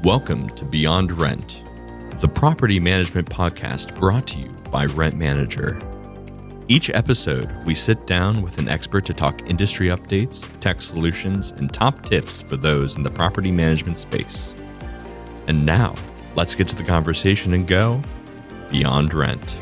Welcome to Beyond Rent, the property management podcast brought to you by Rent Manager. Each episode, we sit down with an expert to talk industry updates, tech solutions, and top tips for those in the property management space. And now, let's get to the conversation and go Beyond Rent.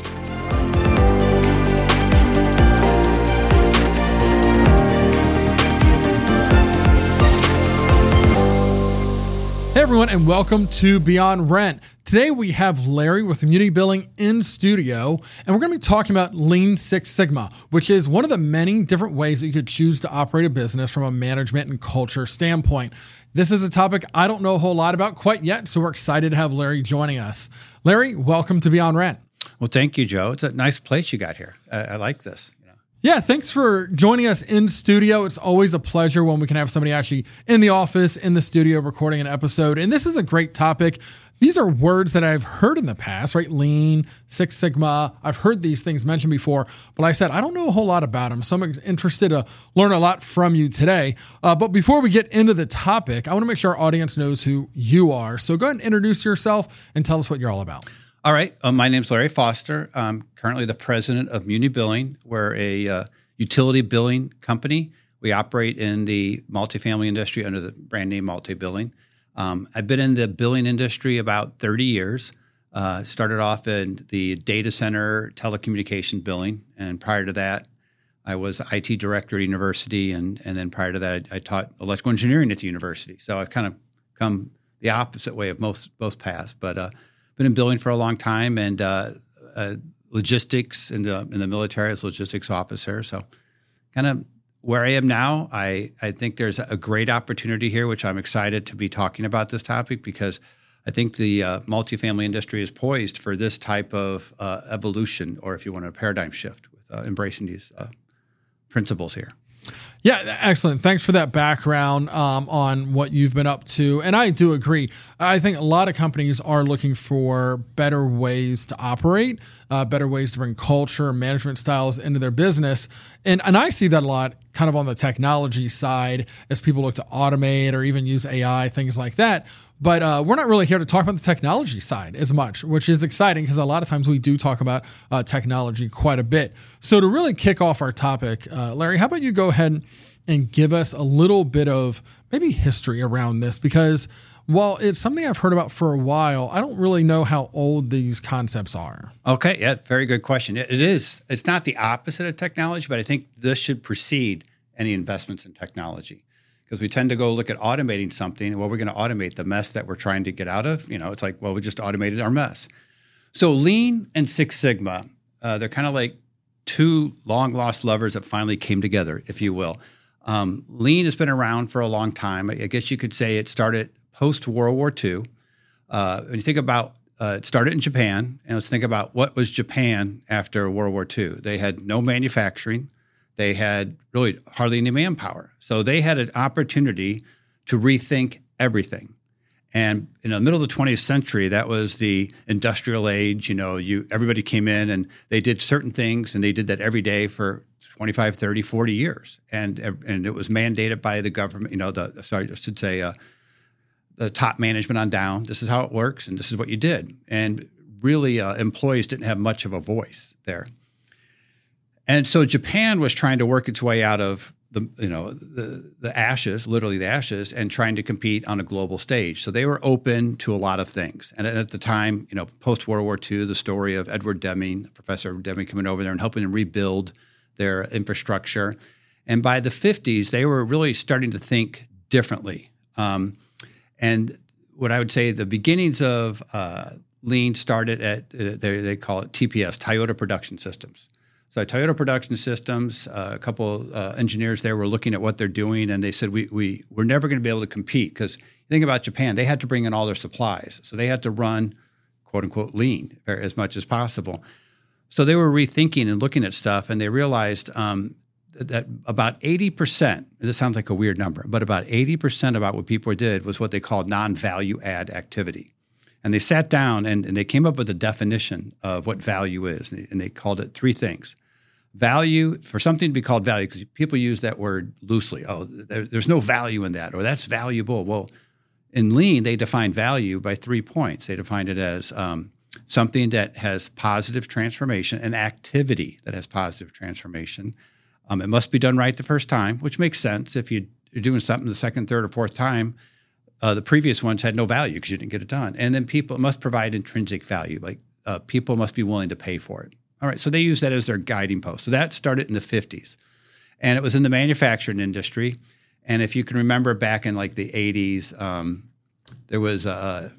Hey everyone, and welcome to Beyond Rent. Today we have Larry with Community Billing in studio, and we're going to be talking about Lean Six Sigma, which is one of the many different ways that you could choose to operate a business from a management and culture standpoint. This is a topic I don't know a whole lot about quite yet, so we're excited to have Larry joining us. Larry, welcome to Beyond Rent. Well, thank you, Joe. It's a nice place you got here. I like this. Yeah, thanks for joining us in studio. It's always a pleasure when we can have somebody actually in the office, in the studio, recording an episode. And this is a great topic. These are words that I've heard in the past, right? Lean, Six Sigma. I've heard these things mentioned before, but like I said, I don't know a whole lot about them. So I'm interested to learn a lot from you today. But before we get into the topic, I want to make sure our audience knows who you are. So go ahead and introduce yourself and tell us what you're all about. All right. My name's Larry Foster. I'm currently the president of Muni Billing. We're a utility billing company. We operate in the multifamily industry under the brand name Multi-Billing. I've been in the billing industry about 30 years. Started off in the data center telecommunication billing. And prior to that, I was IT director at university. And then prior to that, I taught electrical engineering at the university. So I've kind of come the opposite way of both paths. But been in billing for a long time, and logistics in the military as logistics officer. So kind of where I am now, I think there's a great opportunity here, which I'm excited to be talking about this topic because I think the multifamily industry is poised for this type of evolution, or if you want a paradigm shift with embracing these principles here. Yeah, excellent. Thanks for that background on what you've been up to. And I do agree. I think a lot of companies are looking for better ways to operate, better ways to bring culture, management styles into their business. And I see that a lot kind of on the technology side as people look to automate or even use AI, things like that. But we're not really here to talk about the technology side as much, which is exciting because a lot of times we do talk about technology quite a bit. So to really kick off our topic, Larry, how about you go ahead and give us a little bit of maybe history around this? Because while it's something I've heard about for a while, I don't really know how old these concepts are. Okay, yeah, very good question. It is. It's not the opposite of technology, but I think this should precede any investments in technology. Because we tend to go look at automating something. Well, we're going to automate the mess that we're trying to get out of. It's like, well, we just automated our mess. So Lean and Six Sigma, they're kind of like two long-lost lovers that finally came together, if you will. Lean has been around for a long time. I guess you could say it started post-World War II. When you think about it started in Japan, and let's think about what was Japan after World War II. They had no manufacturing. They had really hardly any manpower. So they had an opportunity to rethink everything. And in the middle of the 20th century, that was the industrial age. Everybody came in and they did certain things, and they did that every day for 25, 30, 40 years. And it was mandated by the government, the top management on down. This is how it works, and this is what you did. And really, employees didn't have much of a voice there. And so Japan was trying to work its way out of the ashes, literally the ashes, and trying to compete on a global stage. So they were open to a lot of things. And at the time, post-World War II, the story of Professor Edward Deming coming over there and helping them rebuild their infrastructure. And by the 50s, they were really starting to think differently. And what I would say the beginnings of Lean started at, they call it TPS, Toyota Production Systems. So Toyota Production Systems, a couple engineers there were looking at what they're doing, and they said, we're never going to be able to compete because think about Japan. They had to bring in all their supplies. So they had to run, quote unquote, lean as much as possible. So they were rethinking and looking at stuff, and they realized that about 80%, this sounds like a weird number, but about 80% about what people did was what they called non-value add activity. And they sat down and they came up with a definition of what value is, and they called it three things. Value, for something to be called value, because people use that word loosely. Oh, there's no value in that, or that's valuable. Well, In Lean, they define value by 3 points. They define it as something that has positive transformation, an activity that has positive transformation. It must be done right the first time, which makes sense. If you're doing something the second, third, or fourth time, the previous ones had no value because you didn't get it done. And then people must provide intrinsic value, like people must be willing to pay for it. All right, so they use that as their guiding post. So that started in the 50s. And it was in the manufacturing industry. And if you can remember back in like the 80s, there was a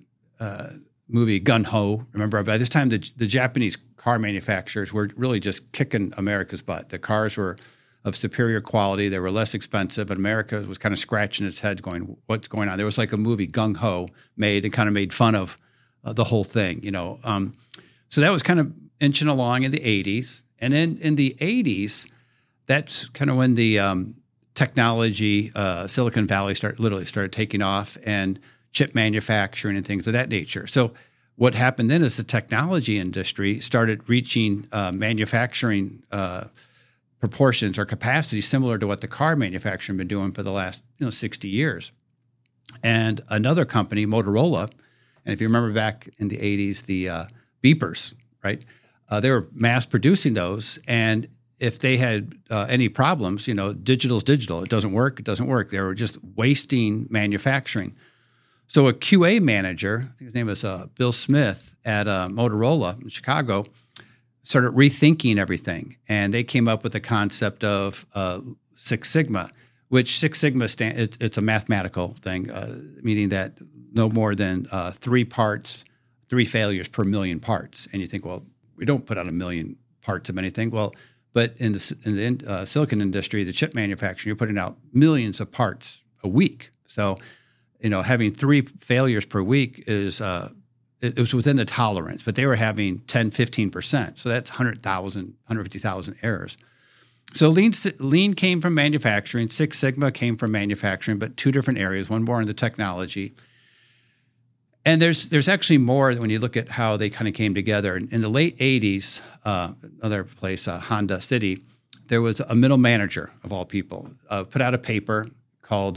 movie, Gun Ho. Remember, by this time, the Japanese car manufacturers were really just kicking America's butt. The cars were of superior quality. They were less expensive, but America was kind of scratching its head going, what's going on? There was like a movie, Gung Ho, made and kind of made fun of the whole thing, you know. So that was kind of inching along in the 80s. And then in the 80s, that's kind of when the technology, Silicon Valley started taking off, and chip manufacturing and things of that nature. So what happened then is the technology industry started reaching manufacturing proportions or capacity similar to what the car manufacturing been doing for the last 60 years. And another company, Motorola, and if you remember back in the 80s, the beepers, right? They were mass producing those, and if they had any problems, digital's digital. It doesn't work. They were just wasting manufacturing. So a QA manager, I think his name was Bill Smith at Motorola in Chicago, started rethinking everything. And they came up with the concept of Six Sigma, which Six Sigma it's a mathematical thing, meaning that no more than 3 failures per million parts. And you think, well, we don't put out 1 million parts of anything. Well, but in the silicon industry, the chip manufacturing, you're putting out millions of parts a week. So, having 3 failures per week is it was within the tolerance, but they were having 10, 15%. So that's 100,000, 150,000 errors. So Lean came from manufacturing. Six Sigma came from manufacturing, but 2 different areas, one more in the technology. And there's actually more when you look at how they kind of came together. In the late 80s, another place, Honda City, there was a middle manager, of all people, put out a paper called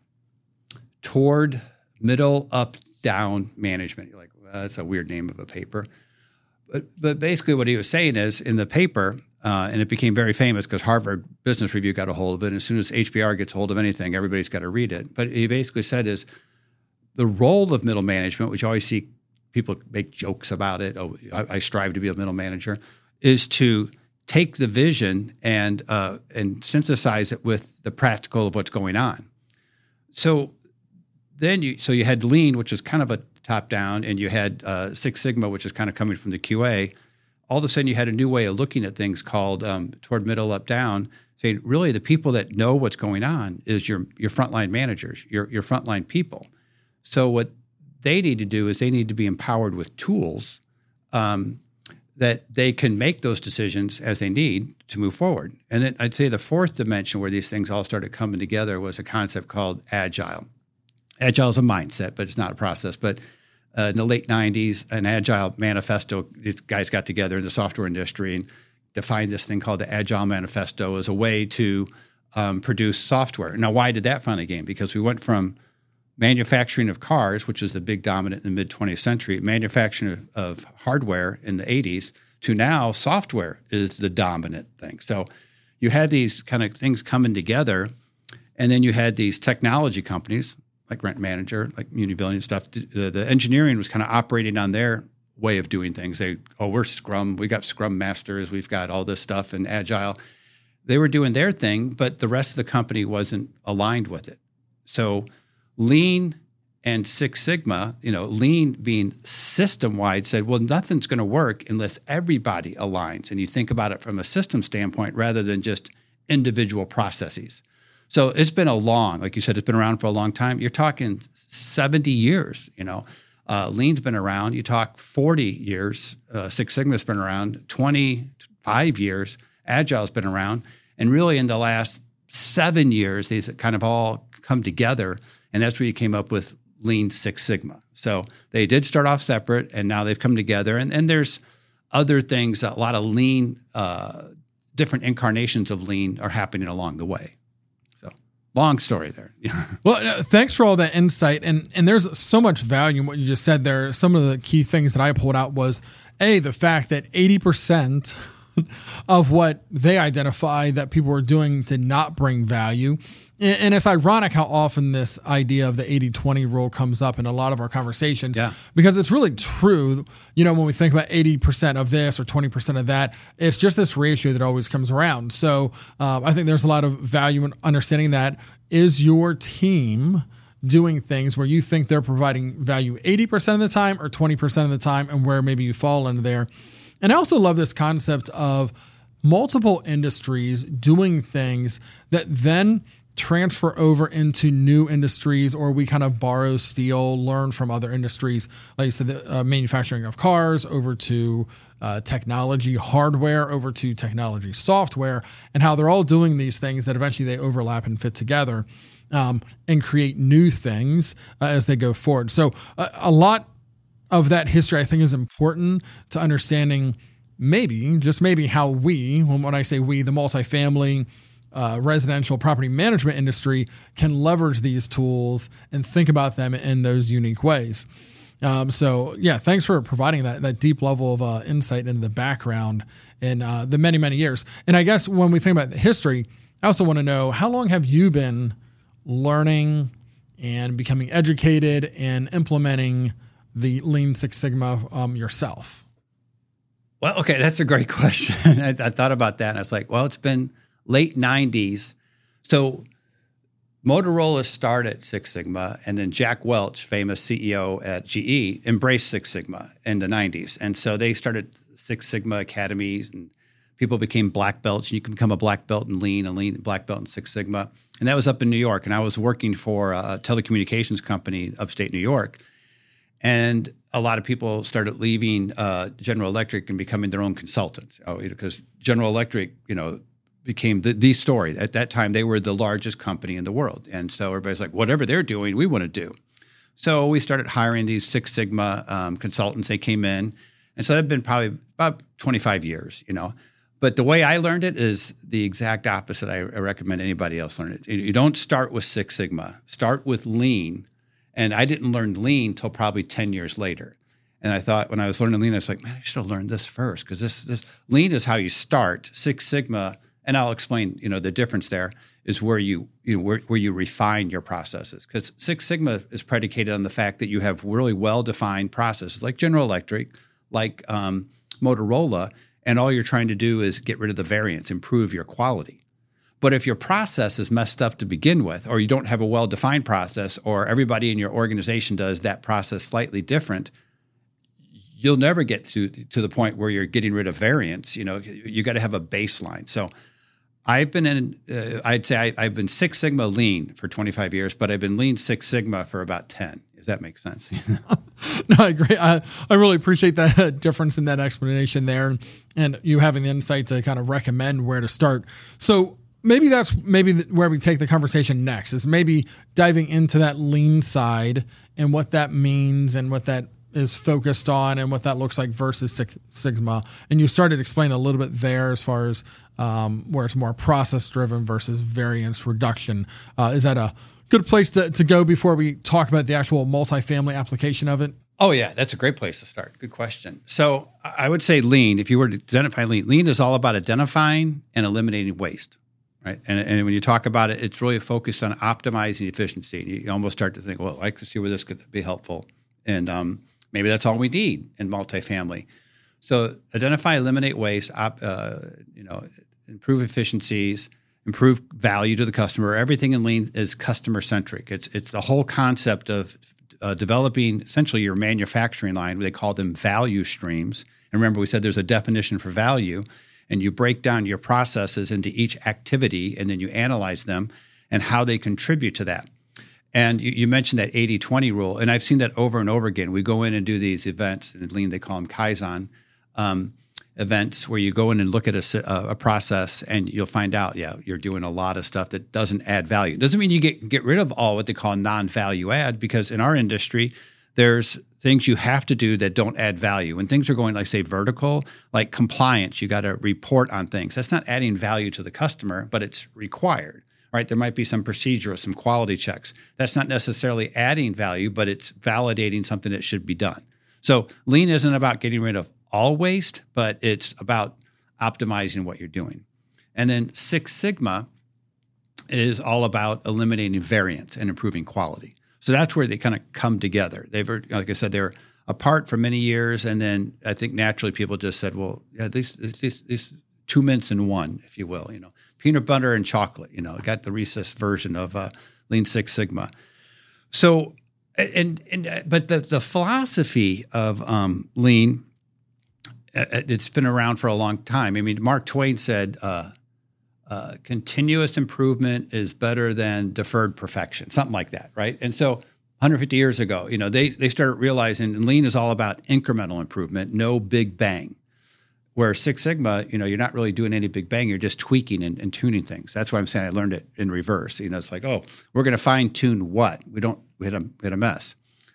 Toward Middle Up Down Management. You're like, well, that's a weird name of a paper. But basically what he was saying is in the paper, and it became very famous because Harvard Business Review got a hold of it. And as soon as HBR gets a hold of anything, everybody's got to read it. But he basically said is, the role of middle management, which I always see people make jokes about it, I strive to be a middle manager, is to take the vision and synthesize it with the practical of what's going on. So then you had Lean, which is kind of a top down, and you had Six Sigma, which is kind of coming from the QA. All of a sudden, you had a new way of looking at things called Toward Middle Up Down, saying really the people that know what's going on is your frontline managers, your frontline people. So what they need to do is they need to be empowered with tools that they can make those decisions as they need to move forward. And then I'd say the fourth dimension where these things all started coming together was a concept called Agile. Agile is a mindset, but it's not a process. But in the late 90s, an Agile manifesto, these guys got together in the software industry and defined this thing called the Agile Manifesto as a way to produce software. Now, why did that finally gain? Because we went from manufacturing of cars, which was the big dominant in the mid-20th century, manufacturing of hardware in the 80s, to now software is the dominant thing. So you had these kind of things coming together, and then you had these technology companies like Rent Manager, like Unibillion and stuff. The engineering was kind of operating on their way of doing things. We're Scrum, we got Scrum Masters, we've got all this stuff and Agile. They were doing their thing, but the rest of the company wasn't aligned with it. So Lean and Six Sigma, Lean being system-wide, said, well, nothing's going to work unless everybody aligns. And you think about it from a system standpoint rather than just individual processes. So it's been like you said, it's been around for a long time. You're talking 70 years, Lean's been around. You talk 40 years. Six Sigma's been around 25 years. Agile's been around. And really in the last 7 years, these kind of all come together. And that's where you came up with Lean Six Sigma. So they did start off separate, and now they've come together. And there's other things, a lot of Lean, different incarnations of Lean are happening along the way. So long story there. Well, thanks for all that insight. And there's so much value in what you just said there. Some of the key things that I pulled out was, the fact that 80% of what they identified that people were doing did not bring value. And it's ironic how often this idea of the 80-20 rule comes up in a lot of our conversations, because it's really true. When we think about 80% of this or 20% of that, it's just this ratio that always comes around. So I think there's a lot of value in understanding that. Is your team doing things where you think they're providing value 80% of the time or 20% of the time, and where maybe you fall into there? And I also love this concept of multiple industries doing things that then transfer over into new industries, or we kind of borrow, steal, learn from other industries. Like you said, the manufacturing of cars over to technology hardware, over to technology software, and how they're all doing these things that eventually they overlap and fit together and create new things as they go forward. So a lot of that history, I think, is important to understanding just maybe how when I say we, the multifamily residential property management industry can leverage these tools and think about them in those unique ways. Thanks for providing that deep level of insight into the background in the many, many years. And I guess when we think about the history, I also want to know, how long have you been learning and becoming educated and implementing the Lean Six Sigma yourself? Well, okay, that's a great question. I thought about that, and I was like, well, it's been late 90s. So Motorola started Six Sigma, and then Jack Welch, famous CEO at GE, embraced Six Sigma in the 90s. And so they started Six Sigma academies, and people became black belts. And you can become a black belt in Lean, a Lean black belt in Six Sigma. And that was up in New York. And I was working for a telecommunications company upstate New York. And a lot of people started leaving General Electric and becoming their own consultants, because General Electric, became the story. At that time, they were the largest company in the world. And so everybody's like, whatever they're doing, we want to do. So we started hiring these Six Sigma consultants. They came in. And so that had been probably about 25 years, But the way I learned it is the exact opposite. I recommend anybody else learn it. You don't start with Six Sigma. Start with Lean. And I didn't learn Lean until probably 10 years later. And I thought, when I was learning Lean, I was like, man, I should have learned this first, because this Lean is how you start. Six Sigma, and I'll explain, the difference there is where you refine your processes. Because Six Sigma is predicated on the fact that you have really well-defined processes, like General Electric, like Motorola, and all you're trying to do is get rid of the variance, improve your quality. But if your process is messed up to begin with, or you don't have a well-defined process, or everybody in your organization does that process slightly different, you'll never get to the point where you're getting rid of variance. You got to have a baseline. So I've been I'd say I've been Six Sigma Lean for 25 years, but I've been Lean Six Sigma for about 10. Does that make sense? No, I agree. I really appreciate that difference in that explanation there, and you having the insight to kind of recommend where to start. So maybe that's where we take the conversation next, is maybe diving into that Lean side and what that means and what that is focused on and what that looks like versus Six Sigma. And you started explaining a little bit there as far as where it's more process driven versus variance reduction. Is that a good place to go before we talk about the actual multifamily application of it? Oh, yeah, that's a great place to start. Good question. So I would say Lean, if you were to identify Lean is all about identifying and eliminating waste. Right. And when you talk about it, it's really focused on optimizing efficiency. You almost start to think, well, I could see where this could be helpful. And maybe that's all we need in multifamily. So identify, eliminate waste, improve efficiencies, improve value to the customer. Everything in Lean is customer centric. It's the whole concept of developing essentially your manufacturing line. They call them value streams. And remember, we said there's a definition for value. And you break down your processes into each activity, and then you analyze them and how they contribute to that. And you mentioned that 80-20 rule, and I've seen that over and over again. We go in and do these events, and in Lean they call them Kaizen events, where you go in and look at a process, and you'll find out, you're doing a lot of stuff that doesn't add value. It doesn't mean you get rid of all what they call non-value add, because in our industry, there's things you have to do that don't add value. When things are going, like, say, vertical, like compliance, you got to report on things. That's not adding value to the customer, but it's required, right? There might be some procedure or some quality checks. That's not necessarily adding value, but it's validating something that should be done. So lean isn't about getting rid of all waste, but it's about optimizing what you're doing. And then Six Sigma is all about eliminating variance and improving quality. So that's where they kind of come together. Like I said, they're apart for many years, and then I think naturally people just said, well, yeah, these two mints in one, if you will, peanut butter and chocolate, got the Reese's version of Lean Six Sigma. So, but the philosophy of Lean, it's been around for a long time. I mean, Mark Twain said, continuous improvement is better than deferred perfection, something like that, right? And so 150 years ago, they started realizing Lean is all about incremental improvement, no big bang. Where Six Sigma, you're not really doing any big bang. You're just tweaking and tuning things. That's why I'm saying I learned it in reverse. It's like, oh, we're going to fine tune what? We hit a mess.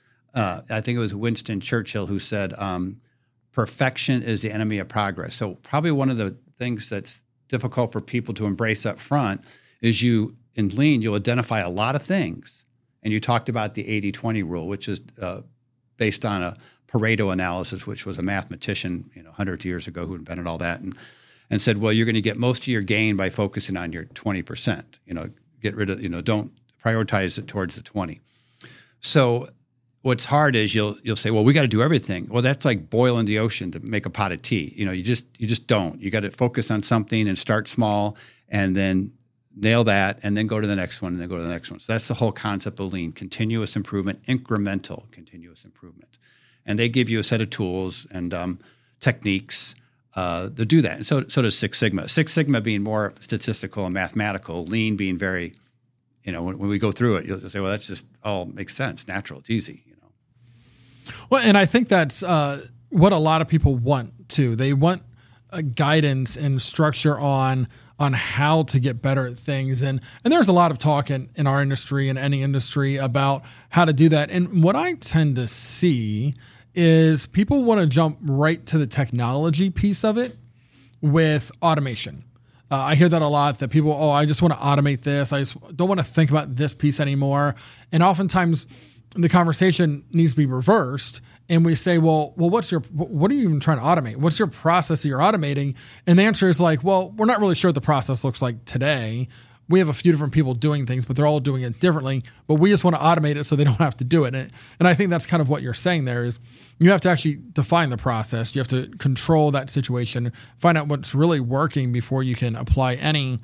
I think it was Winston Churchill who said, perfection is the enemy of progress. So probably one of the things that's difficult for people to embrace up front is in Lean, you'll identify a lot of things. And you talked about the 80-20 rule, which is based on a Pareto analysis, which was a mathematician, hundreds of years ago who invented all that, and said, well, you're going to get most of your gain by focusing on your 20%. Get rid of, don't prioritize it towards the 20. So what's hard is you'll say, well, we got to do everything. Well, that's like boiling the ocean to make a pot of tea. You just don't. You got to focus on something and start small, and then nail that, and then go to the next one, and then go to the next one. So that's the whole concept of Lean: continuous improvement, incremental continuous improvement. And they give you a set of tools and techniques to do that. And so does Six Sigma. Six Sigma being more statistical and mathematical, Lean being very, when we go through it, you'll say, well, that's just all makes sense, natural, it's easy. Well, and I think that's what a lot of people want too. They want guidance and structure on how to get better at things. And there's a lot of talk in our industry and any industry about how to do that. And what I tend to see is people want to jump right to the technology piece of it with automation. I hear that a lot, that people, I just want to automate this. I just don't want to think about this piece anymore. And oftentimes the conversation needs to be reversed. And we say, well, what are you even trying to automate? What's your process that you're automating? And the answer is like, well, we're not really sure what the process looks like today. We have a few different people doing things, but they're all doing it differently. But we just want to automate it so they don't have to do it. And I think that's kind of what you're saying there is you have to actually define the process. You have to control that situation, find out what's really working before you can apply any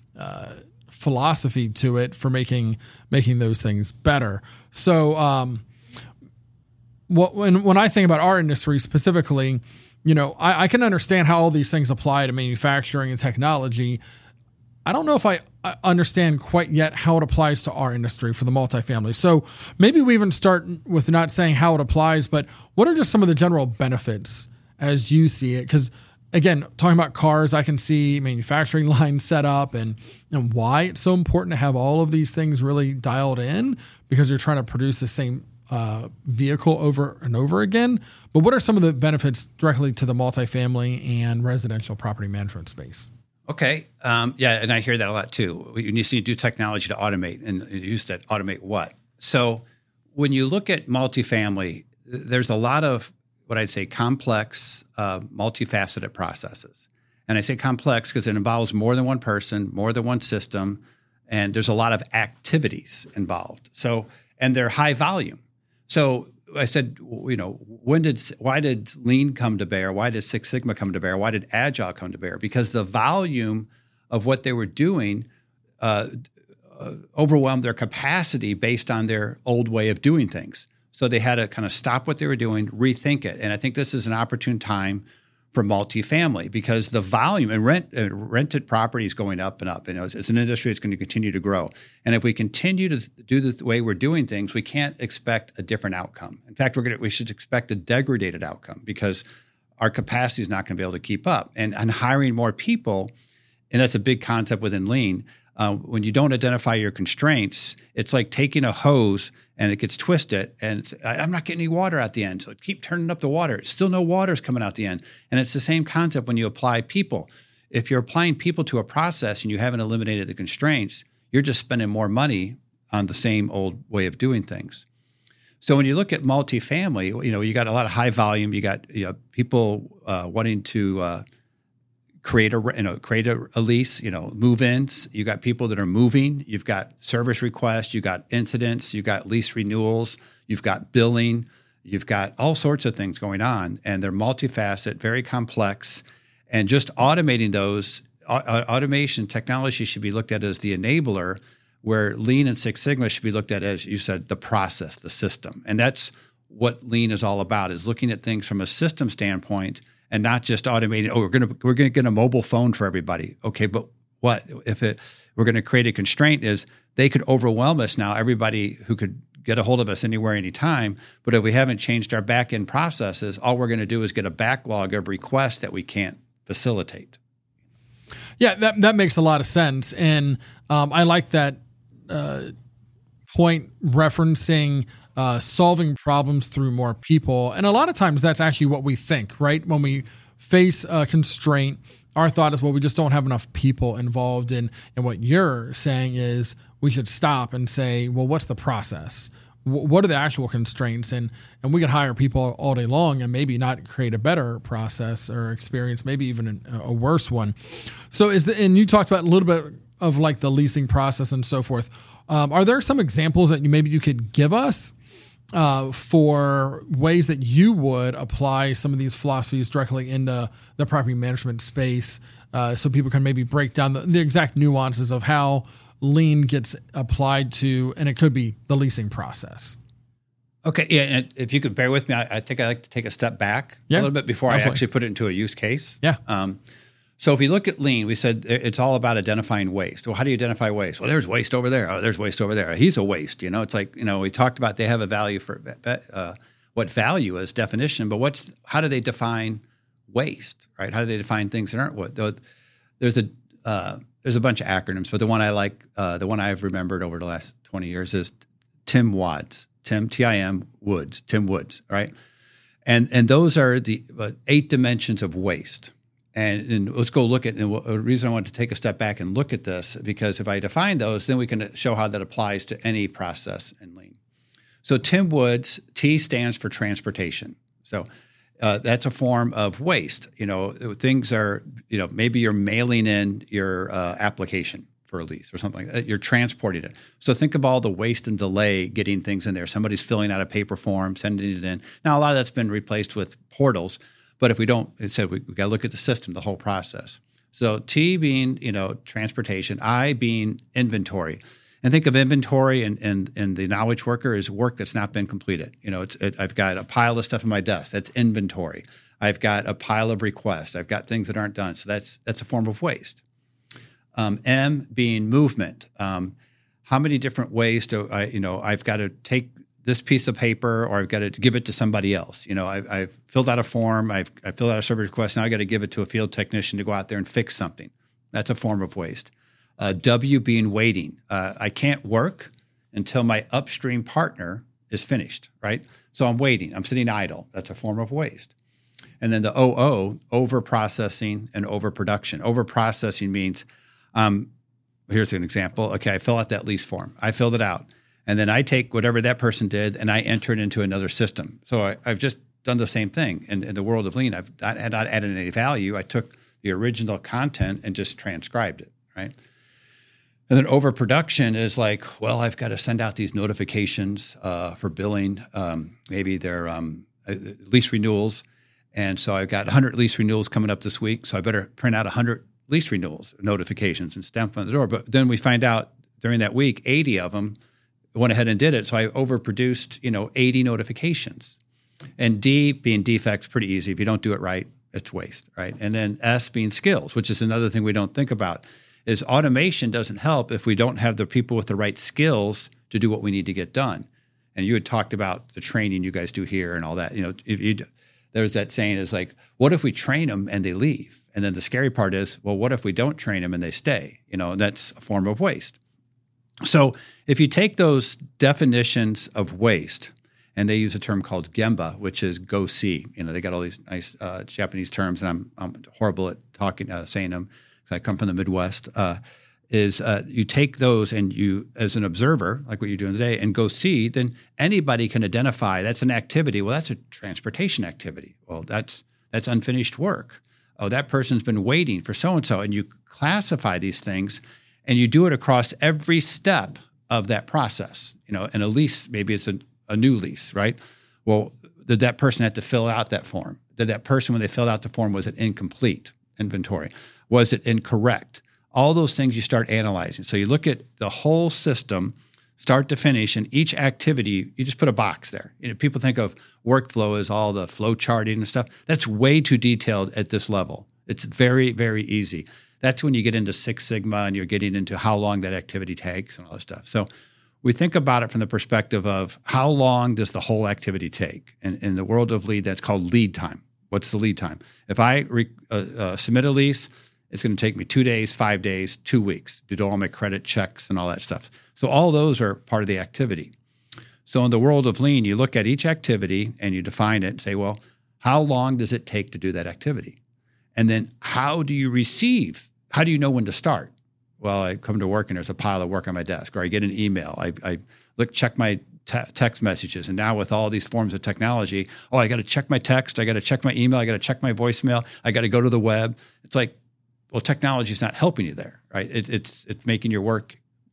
philosophy to it for making those things better. So when I think about our industry specifically, I can understand how all these things apply to manufacturing and technology. I don't know if I understand quite yet how it applies to our industry for the multifamily. So maybe we even start with not saying how it applies, but what are just some of the general benefits as you see it? Because again, talking about cars, I can see manufacturing lines set up and why it's so important to have all of these things really dialed in, because you're trying to produce the same vehicle over and over again. But what are some of the benefits directly to the multifamily and residential property management space? Okay. Yeah, and I hear that a lot too. You need to do technology to automate, and you used to automate what? So when you look at multifamily, there's a lot of what I'd say complex, multifaceted processes. And I say complex because it involves more than one person, more than one system, and there's a lot of activities involved. So, and they're high volume. So I said, why did Lean come to bear? Why did Six Sigma come to bear? Why did Agile come to bear? Because the volume of what they were doing overwhelmed their capacity based on their old way of doing things. So they had to kind of stop what they were doing, rethink it. And I think this is an opportune time for multifamily because the volume and rented property is going up and up. It's an industry that's going to continue to grow. And if we continue to do the way we're doing things, we can't expect a different outcome. In fact, we should expect a degraded outcome because our capacity is not going to be able to keep up. And hiring more people, and that's a big concept within Lean. When you don't identify your constraints, it's like taking a hose and it gets twisted and I'm not getting any water at the end. So keep turning up the water. Still no water is coming out the end. And it's the same concept when you apply people. If you're applying people to a process and you haven't eliminated the constraints, you're just spending more money on the same old way of doing things. So when you look at multifamily, you got a lot of high volume. You got people wanting to create a lease. Move-ins. You got people that are moving. You've got service requests. You got incidents. You got lease renewals. You've got billing. You've got all sorts of things going on, and they're multifaceted, very complex. And just automating those, automation technology should be looked at as the enabler, where Lean and Six Sigma should be looked at as, you said, the process, the system. And that's what Lean is all about, is looking at things from a system standpoint and not just automating, we're going to get a mobile phone for everybody. Okay, but what if we're going to create a constraint is they could overwhelm us now, everybody who could get a hold of us anywhere, anytime. But if we haven't changed our back-end processes, all we're going to do is get a backlog of requests that we can't facilitate. Yeah, that makes a lot of sense. And I like that point referencing solving problems through more people. And a lot of times that's actually what we think, right? When we face a constraint, our thought is, well, we just don't have enough people involved in. And what you're saying is we should stop and say, well, what's the process? What are the actual constraints? And we can hire people all day long and maybe not create a better process or experience, maybe even a worse one. So and you talked about a little bit of like the leasing process and so forth. Are there some examples that maybe you could give us for ways that you would apply some of these philosophies directly into the property management space, so people can maybe break down the exact nuances of how Lean gets applied to, and it could be the leasing process? Okay, yeah, and if you could bear with me, I think I'd like to take a step back a little bit before I actually put it into a use case. Yeah. So if you look at Lean, we said it's all about identifying waste. Well, how do you identify waste? Well, there's waste over there. Oh, there's waste over there. He's a waste. It's like, we talked about they have a value for what value is definition, but how do they define waste, right? How do they define things that aren't what? There's a bunch of acronyms, but the one I like, the one I've remembered over the last 20 years is Tim Woods, Tim Woods, right? And those are the 8 dimensions of waste. And let's go look at, and the reason I wanted to take a step back and look at this, because if I define those, then we can show how that applies to any process in Lean. So Tim Woods, T stands for transportation. So that's a form of waste. Things are, maybe you're mailing in your application for a lease or something like that. You're transporting it. So think of all the waste and delay getting things in there. Somebody's filling out a paper form, sending it in. Now, a lot of that's been replaced with portals. But if we don't, it said we got to look at the system, the whole process. So T being, transportation, I being inventory. And think of inventory and the knowledge worker as work that's not been completed. I've got a pile of stuff on my desk. That's inventory. I've got a pile of requests. I've got things that aren't done. So that's a form of waste. M being movement. How many different ways do I've got to take this piece of paper, or I've got to give it to somebody else. I've filled out a form, I've filled out a service request, now I got to give it to a field technician to go out there and fix something. That's a form of waste. W being waiting. I can't work until my upstream partner is finished, right? So I'm waiting, I'm sitting idle. That's a form of waste. And then the OO, over-processing and overproduction. Over-processing means, here's an example. Okay, I fill out that lease form. I filled it out. And then I take whatever that person did and I enter it into another system. So I've just done the same thing. And in the world of Lean, I've not added any value. I took the original content and just transcribed it, right? And then overproduction is like, well, I've got to send out these notifications for billing. Maybe they're lease renewals. And so I've got 100 lease renewals coming up this week. So I better print out 100 lease renewals notifications and stamp them on the door. But then we find out during that week, 80 of them went ahead and did it. So I overproduced, 80 notifications. And D being defects, pretty easy. If you don't do it right, it's waste, right? And then S being skills, which is another thing we don't think about, is automation doesn't help if we don't have the people with the right skills to do what we need to get done. And you had talked about the training you guys do here and all that. There's that saying is like, what if we train them and they leave? And then the scary part is, well, what if we don't train them and they stay? And that's a form of waste. So if you take those definitions of waste, and they use a term called Gemba, which is go see. They got all these nice Japanese terms, and I'm horrible at saying them because I come from the Midwest. is you take those and you, as an observer, like what you're doing today, and go see, then anybody can identify that's an activity. Well, that's a transportation activity. Well, that's unfinished work. Oh, that person's been waiting for so-and-so. And you classify these things and you do it across every step of that process. In a lease, maybe it's a new lease, right? Well, did that person have to fill out that form? Did that person, when they filled out the form, was it incomplete inventory? Was it incorrect? All those things you start analyzing. So you look at the whole system, start to finish, and each activity, you just put a box there. People think of workflow as all the flow charting and stuff. That's way too detailed at this level. It's very, very easy. That's when you get into Six Sigma and you're getting into how long that activity takes and all that stuff. So we think about it from the perspective of how long does the whole activity take? And in the world of lead, that's called lead time. What's the lead time? If I submit a lease, it's going to take me 2 days, 5 days, 2 weeks to do all my credit checks and all that stuff. So all those are part of the activity. So in the world of lean, you look at each activity and you define it and say, well, how long does it take to do that activity? And then how do you receive? How do you know when to start? Well, I come to work and there's a pile of work on my desk, or I get an email. I check my text messages. And now with all these forms of technology, I got to check my text. I got to check my email. I got to check my voicemail. I got to go to the web. It's like, well, technology is not helping you there, right? It's making your work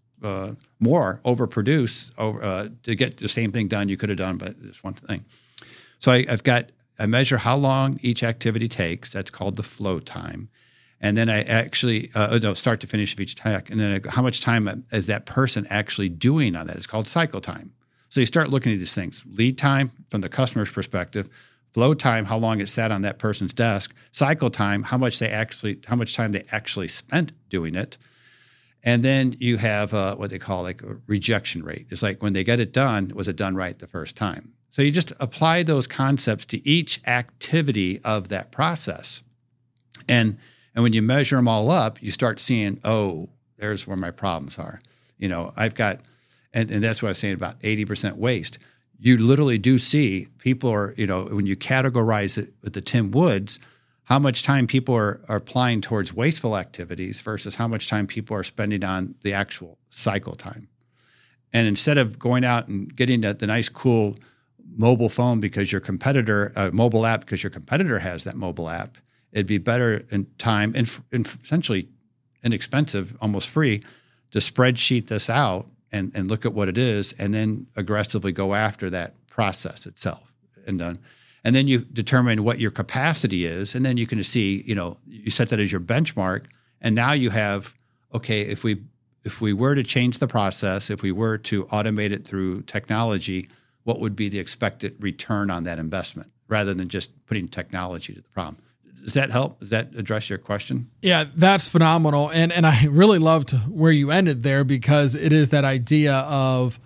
more overproduce to get the same thing done you could have done by this one thing. So I measure how long each activity takes. That's called the flow time. And then I actually start to finish of each task. And then how much time is that person actually doing on that? It's called cycle time. So you start looking at these things: lead time from the customer's perspective, flow time, how long it sat on that person's desk, cycle time, how much time they actually spent doing it. And then you have what they call like a rejection rate. It's like when they get it done, was it done right the first time? So you just apply those concepts to each activity of that process. And when you measure them all up, you start seeing, there's where my problems are. I've got, and that's what I was saying about 80% waste. You literally do see people are, when you categorize it with the Tim Woods, how much time people are applying towards wasteful activities versus how much time people are spending on the actual cycle time. And instead of going out and getting the nice, cool mobile phone because your competitor, mobile app because your competitor has that mobile app, it'd be better in time and essentially inexpensive, almost free, to spreadsheet this out and look at what it is, and then aggressively go after that process itself. And then you determine what your capacity is, and then you can see, you set that as your benchmark, and now you have, okay, if we were to change the process, if we were to automate it through technology, what would be the expected return on that investment, rather than just putting technology to the problem? Does that help? Does that address your question? Yeah, that's phenomenal. And I really loved where you ended there, because it is that idea of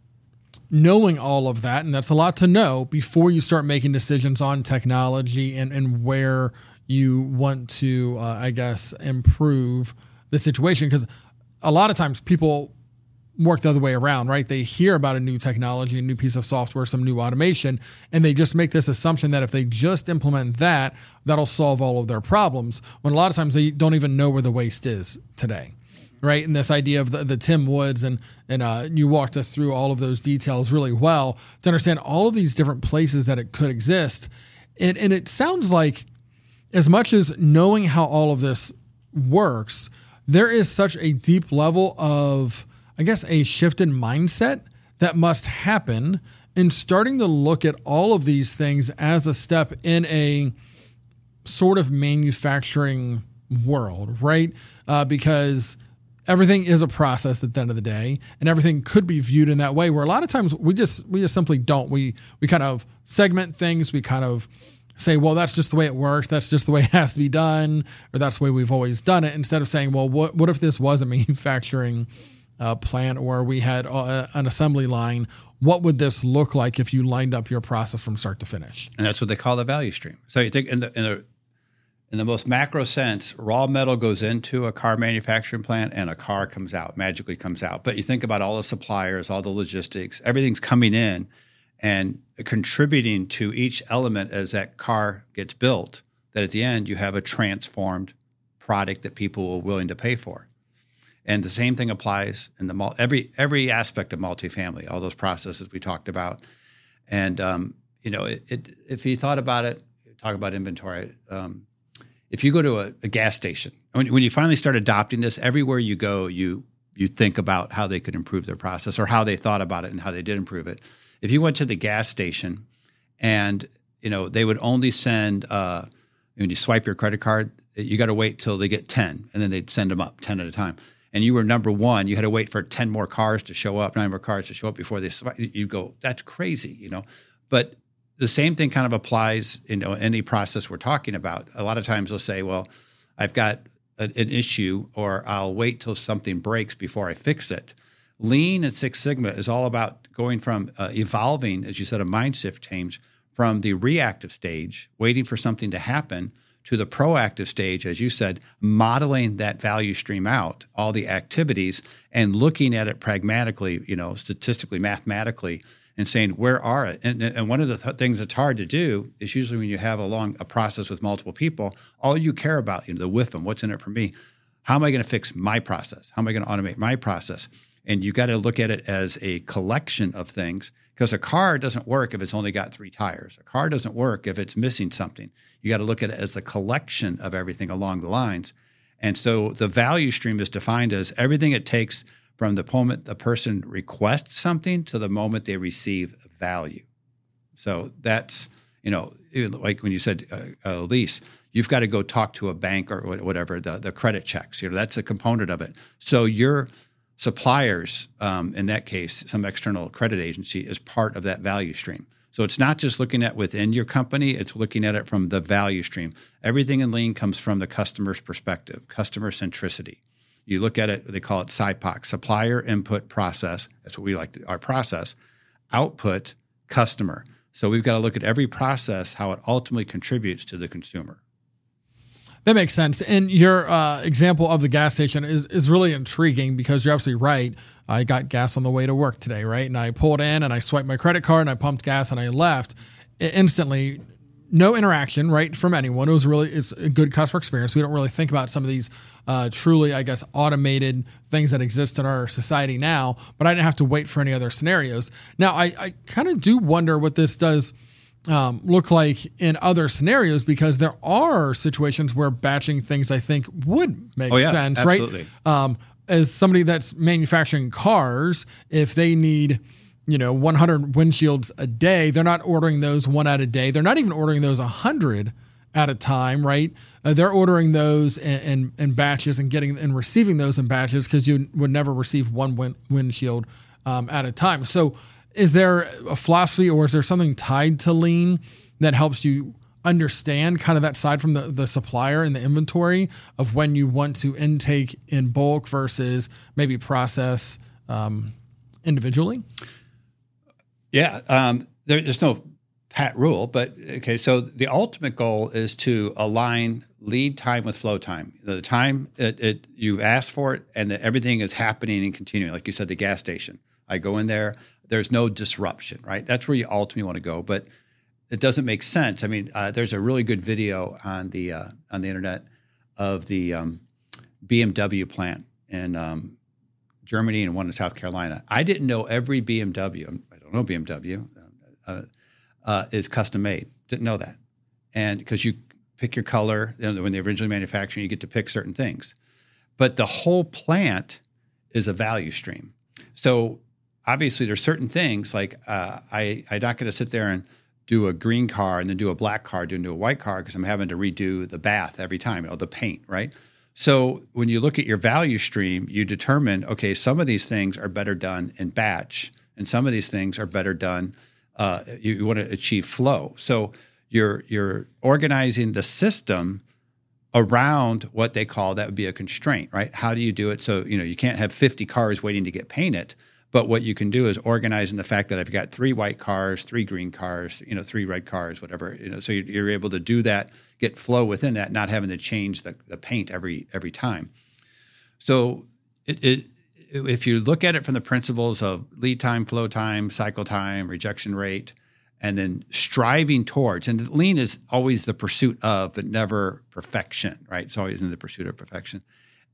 knowing all of that. And that's a lot to know before you start making decisions on technology and where you want to, improve the situation. Because a lot of times people work the other way around, right? They hear about a new technology, a new piece of software, some new automation, and they just make this assumption that if they just implement that, that'll solve all of their problems, when a lot of times they don't even know where the waste is today, right? And this idea of the Tim Woods, and you walked us through all of those details really well to understand all of these different places that it could exist. And it sounds like, as much as knowing how all of this works, there is such a deep level of, a shift in mindset that must happen in starting to look at all of these things as a step in a sort of manufacturing world, right? Because everything is a process at the end of the day, and everything could be viewed in that way, where a lot of times we just simply don't. We kind of segment things. We kind of say, well, that's just the way it works. That's just the way it has to be done, or that's the way we've always done it, instead of saying, well, what if this was a manufacturing plant, or we had an assembly line? What would this look like if you lined up your process from start to finish? And that's what they call the value stream. So you think in the most macro sense, raw metal goes into a car manufacturing plant and a car magically comes out. But you think about all the suppliers, all the logistics, everything's coming in and contributing to each element as that car gets built, that at the end you have a transformed product that people are willing to pay for. And the same thing applies in the every aspect of multifamily, all those processes we talked about. And if you thought about it, talk about inventory. If you go to a gas station, when you finally start adopting this, everywhere you go, you think about how they could improve their process or how they thought about it and how they did improve it. If you went to the gas station and they would only send when you swipe your credit card, you got to wait till they get 10, and then they'd send them up 10 at a time. And you were number one, you had to wait for 10 more cars to show up, 9 more cars to show up before they swipe. You go, that's crazy, But the same thing kind of applies in any process we're talking about. A lot of times they'll say, well, I've got an issue, or I'll wait till something breaks before I fix it. Lean and Six Sigma is all about going from evolving, as you said, a mindset change from the reactive stage, waiting for something to happen, to the proactive stage, as you said, modeling that value stream out, all the activities, and looking at it pragmatically, statistically, mathematically, and saying, where are it? And one of the things that's hard to do is usually when you have a process with multiple people, all you care about, the WIFM, what's in it for me? How am I going to fix my process? How am I going to automate my process? And you got to look at it as a collection of things, because a car doesn't work if it's only got 3 tires. A car doesn't work if it's missing something. You got to look at it as the collection of everything along the lines. And so the value stream is defined as everything it takes from the moment the person requests something to the moment they receive value. So that's, like when you said a lease, you've got to go talk to a bank or whatever, the credit checks. That's a component of it. So your suppliers, in that case, some external credit agency, is part of that value stream. So it's not just looking at within your company, it's looking at it from the value stream. Everything in Lean comes from the customer's perspective, customer centricity. You look at it, they call it SIPOC, supplier input process. That's what we like, our process. Output, customer. So we've got to look at every process, how it ultimately contributes to the consumer. That makes sense. And your example of the gas station is really intriguing, because you're absolutely right. I got gas on the way to work today, right? And I pulled in and I swiped my credit card and I pumped gas and I left. Instantly, no interaction, right, from anyone. It's a good customer experience. We don't really think about some of these truly, I guess, automated things that exist in our society now, but I didn't have to wait for any other scenarios. Now, I kind of do wonder what this does look like in other scenarios, because there are situations where batching things, I think, would make sense, absolutely. Right? As somebody that's manufacturing cars, if they need 100 windshields a day, they're not ordering those one at a day. They're not even ordering those 100 at a time, right? They're ordering those in batches and receiving those in batches, because you would never receive one windshield at a time. So is there a philosophy, or is there something tied to Lean that helps you understand kind of that side from the supplier and the inventory of when you want to intake in bulk versus maybe process individually? Yeah, there's no pat rule, but okay. So the ultimate goal is to align lead time with flow time. The time you asked for it, and that everything is happening and continuing. Like you said, the gas station. I go in there. There's no disruption, right? That's where you ultimately want to go, but it doesn't make sense. I mean, there's a really good video on the internet of the BMW plant in Germany and one in South Carolina. I didn't know every BMW. I don't know BMW is custom made. Didn't know that, and because you pick your color when they originally manufacture, you get to pick certain things, but the whole plant is a value stream. So obviously, there's certain things like I'm not going to sit there and do a green car and then do a black car, do a white car, because I'm having to redo the bath every time, the paint, right? So when you look at your value stream, you determine, okay, some of these things are better done in batch, and some of these things are better done. You want to achieve flow. So you're organizing the system around what they call, that would be a constraint, right? How do you do it? So you can't have 50 cars waiting to get painted. But what you can do is organize in the fact that I've got 3 white cars, 3 green cars, 3 red cars, whatever. So you're able to do that, get flow within that, not having to change the paint every time. So if you look at it from the principles of lead time, flow time, cycle time, rejection rate, and then striving towards, and Lean is always the pursuit of, but never perfection, right? It's always in the pursuit of perfection.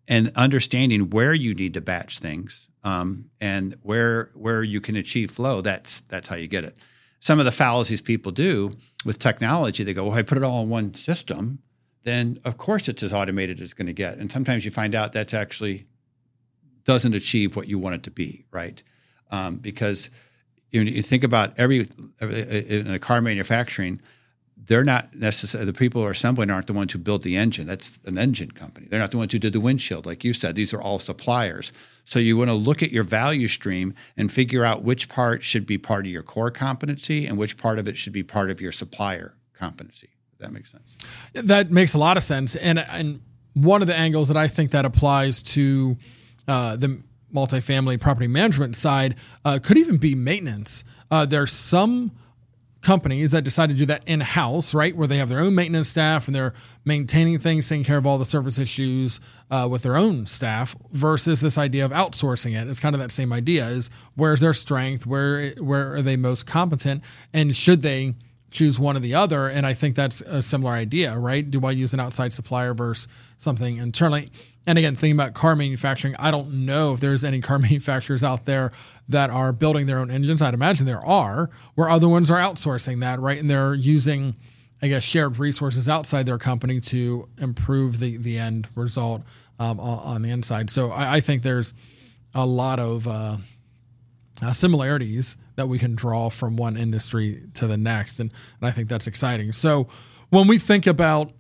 and understanding where you need to batch things and where you can achieve flow. That's how you get it. Some of the fallacies people do with technology, they go, well, I put it all in one system, then of course it's as automated as it's going to get. And sometimes you find out that's actually doesn't achieve what you want it to be, right? Because you think about in a car manufacturing, they're not necessarily, the people who are assembling aren't the ones who build the engine. That's an engine company. They're not the ones who did the windshield. Like you said, these are all suppliers. So you want to look at your value stream and figure out which part should be part of your core competency and which part of it should be part of your supplier competency. If that makes sense. That makes a lot of sense. And one of the angles that I think that applies to the multifamily property management side could even be maintenance. There's some companies that decide to do that in-house, right, where they have their own maintenance staff and they're maintaining things, taking care of all the service issues with their own staff, versus this idea of outsourcing it. It's kind of that same idea: is where's their strength, where are they most competent, and should they choose one or the other? And I think that's a similar idea, right? Do I use an outside supplier versus something internally? And again, thinking about car manufacturing, I don't know if there's any car manufacturers out there that are building their own engines. I'd imagine there are, where other ones are outsourcing that, right? And they're using, I guess, shared resources outside their company to improve the end result on the inside. So I think there's a lot of similarities that we can draw from one industry to the next. And I think that's exciting. So when we think about,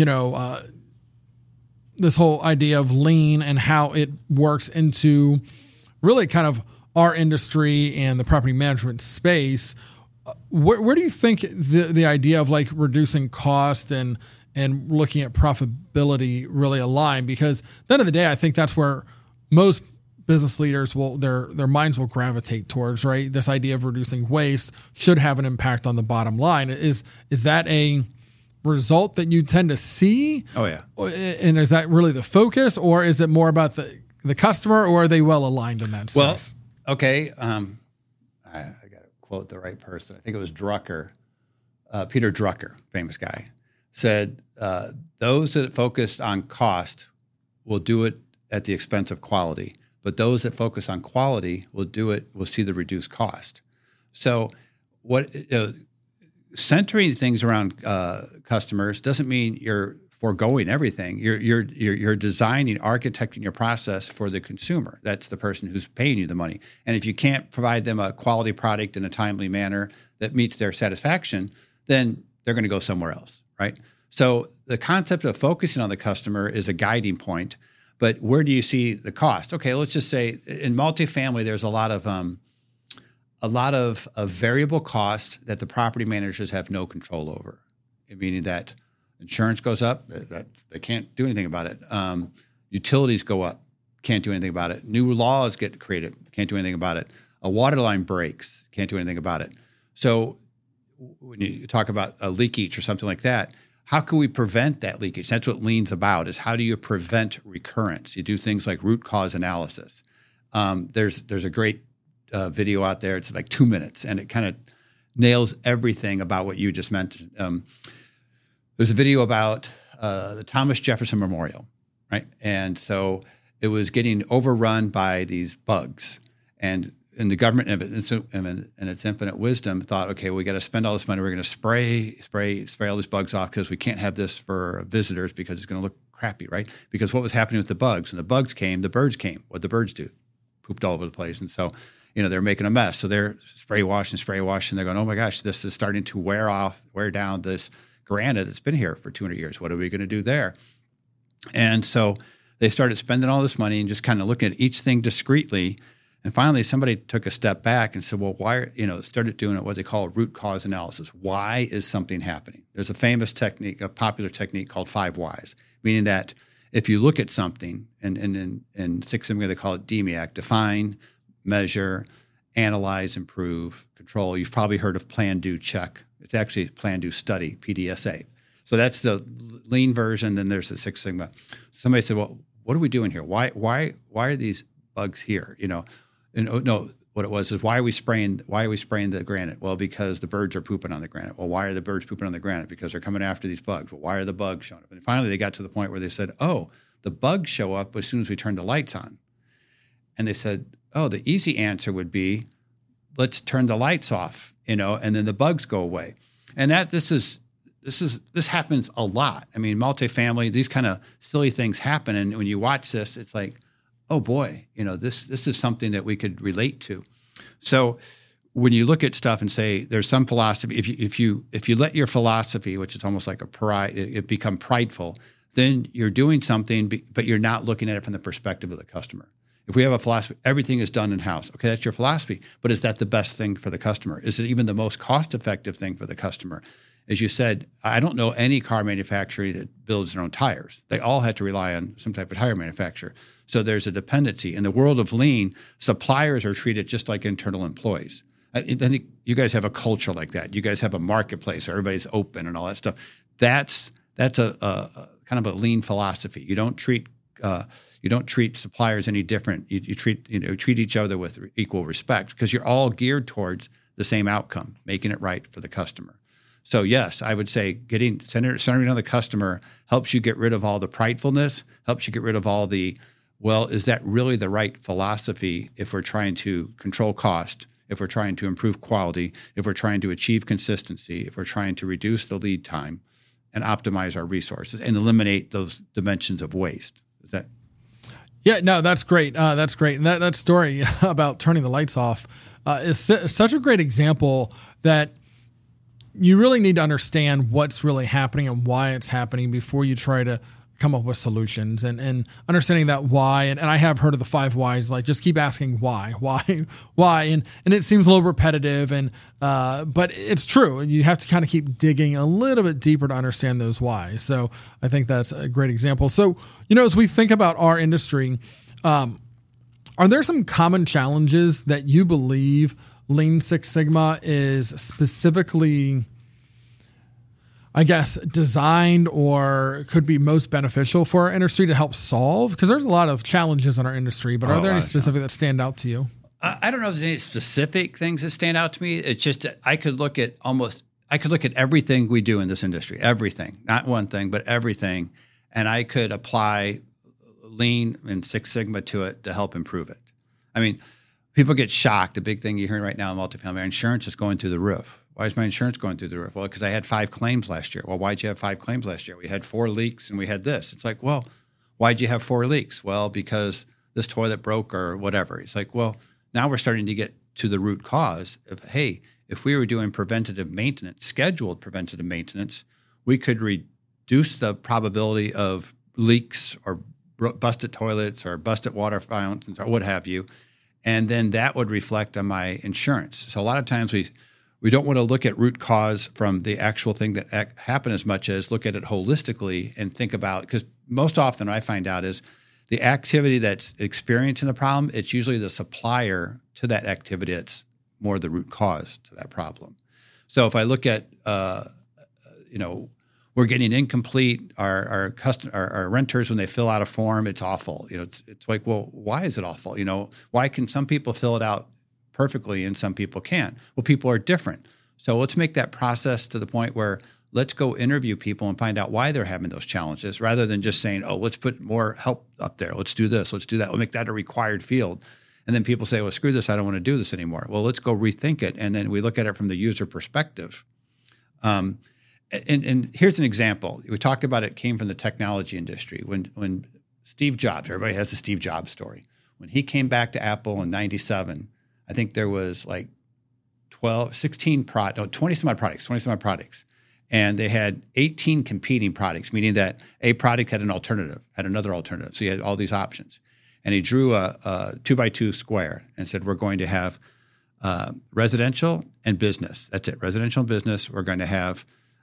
this whole idea of lean and how it works into really kind of our industry and the property management space, where do you think the idea of like reducing cost and looking at profitability really align? Because at the end of the day, I think that's where most business leaders their minds will gravitate towards, right? This idea of reducing waste should have an impact on the bottom line. Is that a result that you tend to see? Oh yeah. And is that really the focus, or is it more about the customer, or are they well aligned in that space? Well, okay. I got to quote the right person. I think it was Drucker, Peter Drucker, famous guy, said, those that focus on cost will do it at the expense of quality, but those that focus on quality will see the reduced cost. So centering things around customers doesn't mean you're foregoing everything. You're designing, architecting your process for the consumer. That's the person who's paying you the money. And if you can't provide them a quality product in a timely manner that meets their satisfaction, then they're going to go somewhere else, right? So the concept of focusing on the customer is a guiding point. But where do you see the cost? Okay, let's just say in multifamily, there's a lot of variable costs that the property managers have no control over, meaning that insurance goes up, that they can't do anything about it. Utilities go up, can't do anything about it. New laws get created, can't do anything about it. A water line breaks, can't do anything about it. So when you talk about a leakage or something like that, how can we prevent that leakage? That's what lean's about, is how do you prevent recurrence? You do things like root cause analysis. There's a great video out there. It's like 2 minutes, and it kind of nails everything about what you just mentioned. There's a video about the Thomas Jefferson Memorial, right? And so it was getting overrun by these bugs, and the government in its infinite wisdom thought, okay, we got to spend all this money. We're going to spray all these bugs off because we can't have this for visitors because it's going to look crappy, right? Because what was happening with the bugs? When the bugs came, the birds came. What'd the birds do? Pooped all over the place. And so, they're making a mess. So they're spray washing. They're going, oh my gosh, this is starting to wear down this granite that's been here for 200 years. What are we going to do there? And so they started spending all this money and just kind of looking at each thing discreetly. And finally, somebody took a step back and said, well, why, started doing what they call root cause analysis. Why is something happening? There's a famous technique, a popular technique called 5 whys, meaning that if you look at something, and in Six Sigma, they call it DMEAC, define, measure, analyze, improve, control. You've probably heard of plan, do, check. It's actually plan, do, study, PDSA. So that's the lean version. Then there's the Six Sigma. Somebody said, well, what are we doing here? Why are these bugs here? What it was is why are we spraying the granite? Well, because the birds are pooping on the granite. Well, why are the birds pooping on the granite? Because they're coming after these bugs. Well, why are the bugs showing up? And finally, they got to the point where they said, oh, the bugs show up as soon as we turn the lights on. And they said, oh, the easy answer would be, let's turn the lights off, and then the bugs go away. And this happens a lot. I mean, multifamily, these kind of silly things happen. And when you watch this, it's like, oh boy, this is something that we could relate to. So when you look at stuff and say there's some philosophy, if you let your philosophy, which is almost like a pride, it become prideful, then you're doing something, but you're not looking at it from the perspective of the customer. If we have a philosophy, everything is done in-house. Okay, that's your philosophy, but is that the best thing for the customer? Is it even the most cost-effective thing for the customer? As you said, I don't know any car manufacturer that builds their own tires. They all had to rely on some type of tire manufacturer. So there's a dependency. In the world of lean, suppliers are treated just like internal employees. I think you guys have a culture like that. You guys have a marketplace where everybody's open and all that stuff. That's a kind of a lean philosophy. You don't treat suppliers any different. You treat each other with equal respect because you're all geared towards the same outcome, making it right for the customer. So yes, I would say centering on the customer helps you get rid of all the pridefulness, helps you get rid of all the, well, is that really the right philosophy if we're trying to control cost, if we're trying to improve quality, if we're trying to achieve consistency, if we're trying to reduce the lead time and optimize our resources and eliminate those dimensions of waste. Is that? Yeah, no, that's great. That's great. And that story about turning the lights off is such a great example that you really need to understand what's really happening and why it's happening before you try to come up with solutions and understanding that why. And I have heard of the 5 whys, like just keep asking why. And it seems a little repetitive but it's true. And you have to kind of keep digging a little bit deeper to understand those whys. So I think that's a great example. So, as we think about our industry, are there some common challenges that you believe Lean Six Sigma is specifically, I guess, designed or could be most beneficial for our industry to help solve? Because there's a lot of challenges in our industry, but are there any specific that stand out to you? I don't know if there's any specific things that stand out to me. It's just I could look at everything we do in this industry, everything, not one thing, but everything, and I could apply Lean and Six Sigma to it to help improve it. I mean, people get shocked. The big thing you're hearing right now in multifamily, insurance is going through the roof. Why is my insurance going through the roof? Well, because I had 5 claims last year. Well, why'd you have 5 claims last year? We had 4 leaks and we had this. It's like, well, why'd you have 4 leaks? Well, because this toilet broke or whatever. It's like, well, now we're starting to get to the root cause of, hey, if we were doing preventative maintenance, scheduled preventative maintenance, we could reduce the probability of leaks or busted toilets or busted water fountains or what have you. And then that would reflect on my insurance. So a lot of times we don't want to look at root cause from the actual thing that happened as much as look at it holistically and think about, because most often what I find out is the activity that's experiencing the problem, it's usually the supplier to that activity that's more the root cause to that problem. So if I look at, we're getting incomplete. Our renters, when they fill out a form, it's awful. It's like, well, why is it awful? Why can some people fill it out perfectly and some people can't? Well, people are different. So let's make that process to the point where let's go interview people and find out why they're having those challenges, rather than just saying, oh, let's put more help up there. Let's do this. Let's do that. We'll make that a required field. And then people say, well, screw this. I don't want to do this anymore. Well, let's go rethink it. And then we look at it from the user perspective. And here's an example. We talked about it came from the technology industry. When Steve Jobs, everybody has the Steve Jobs story. When he came back to Apple in 97, I think there was like 20 some odd products. And they had 18 competing products, meaning that a product had another alternative. So you had all these options. And he drew a 2x2 square and said, we're going to have residential and business. That's it. Residential and business. We're going to have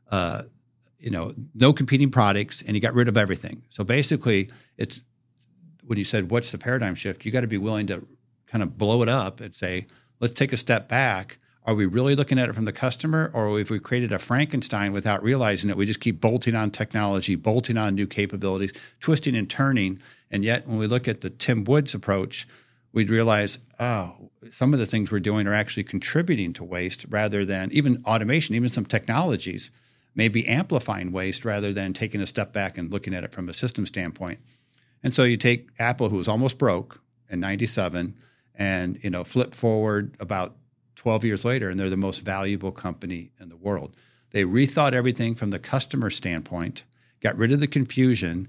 no competing products, and he got rid of everything. So basically, it's when you said, what's the paradigm shift? You got to be willing to kind of blow it up and say, let's take a step back. Are we really looking at it from the customer, or if we created a Frankenstein without realizing it, we just keep bolting on technology, bolting on new capabilities, twisting and turning. And yet when we look at the Tim Woods approach, we'd realize, some of the things we're doing are actually contributing to waste rather than even automation, even some technologies may be amplifying waste rather than taking a step back and looking at it from a system standpoint. And so you take Apple, who was almost broke in 97, and flip forward about 12 years later, and they're the most valuable company in the world. They rethought everything from the customer standpoint, got rid of the confusion,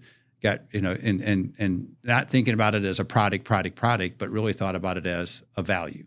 and not thinking about it as a product, but really thought about it as a value.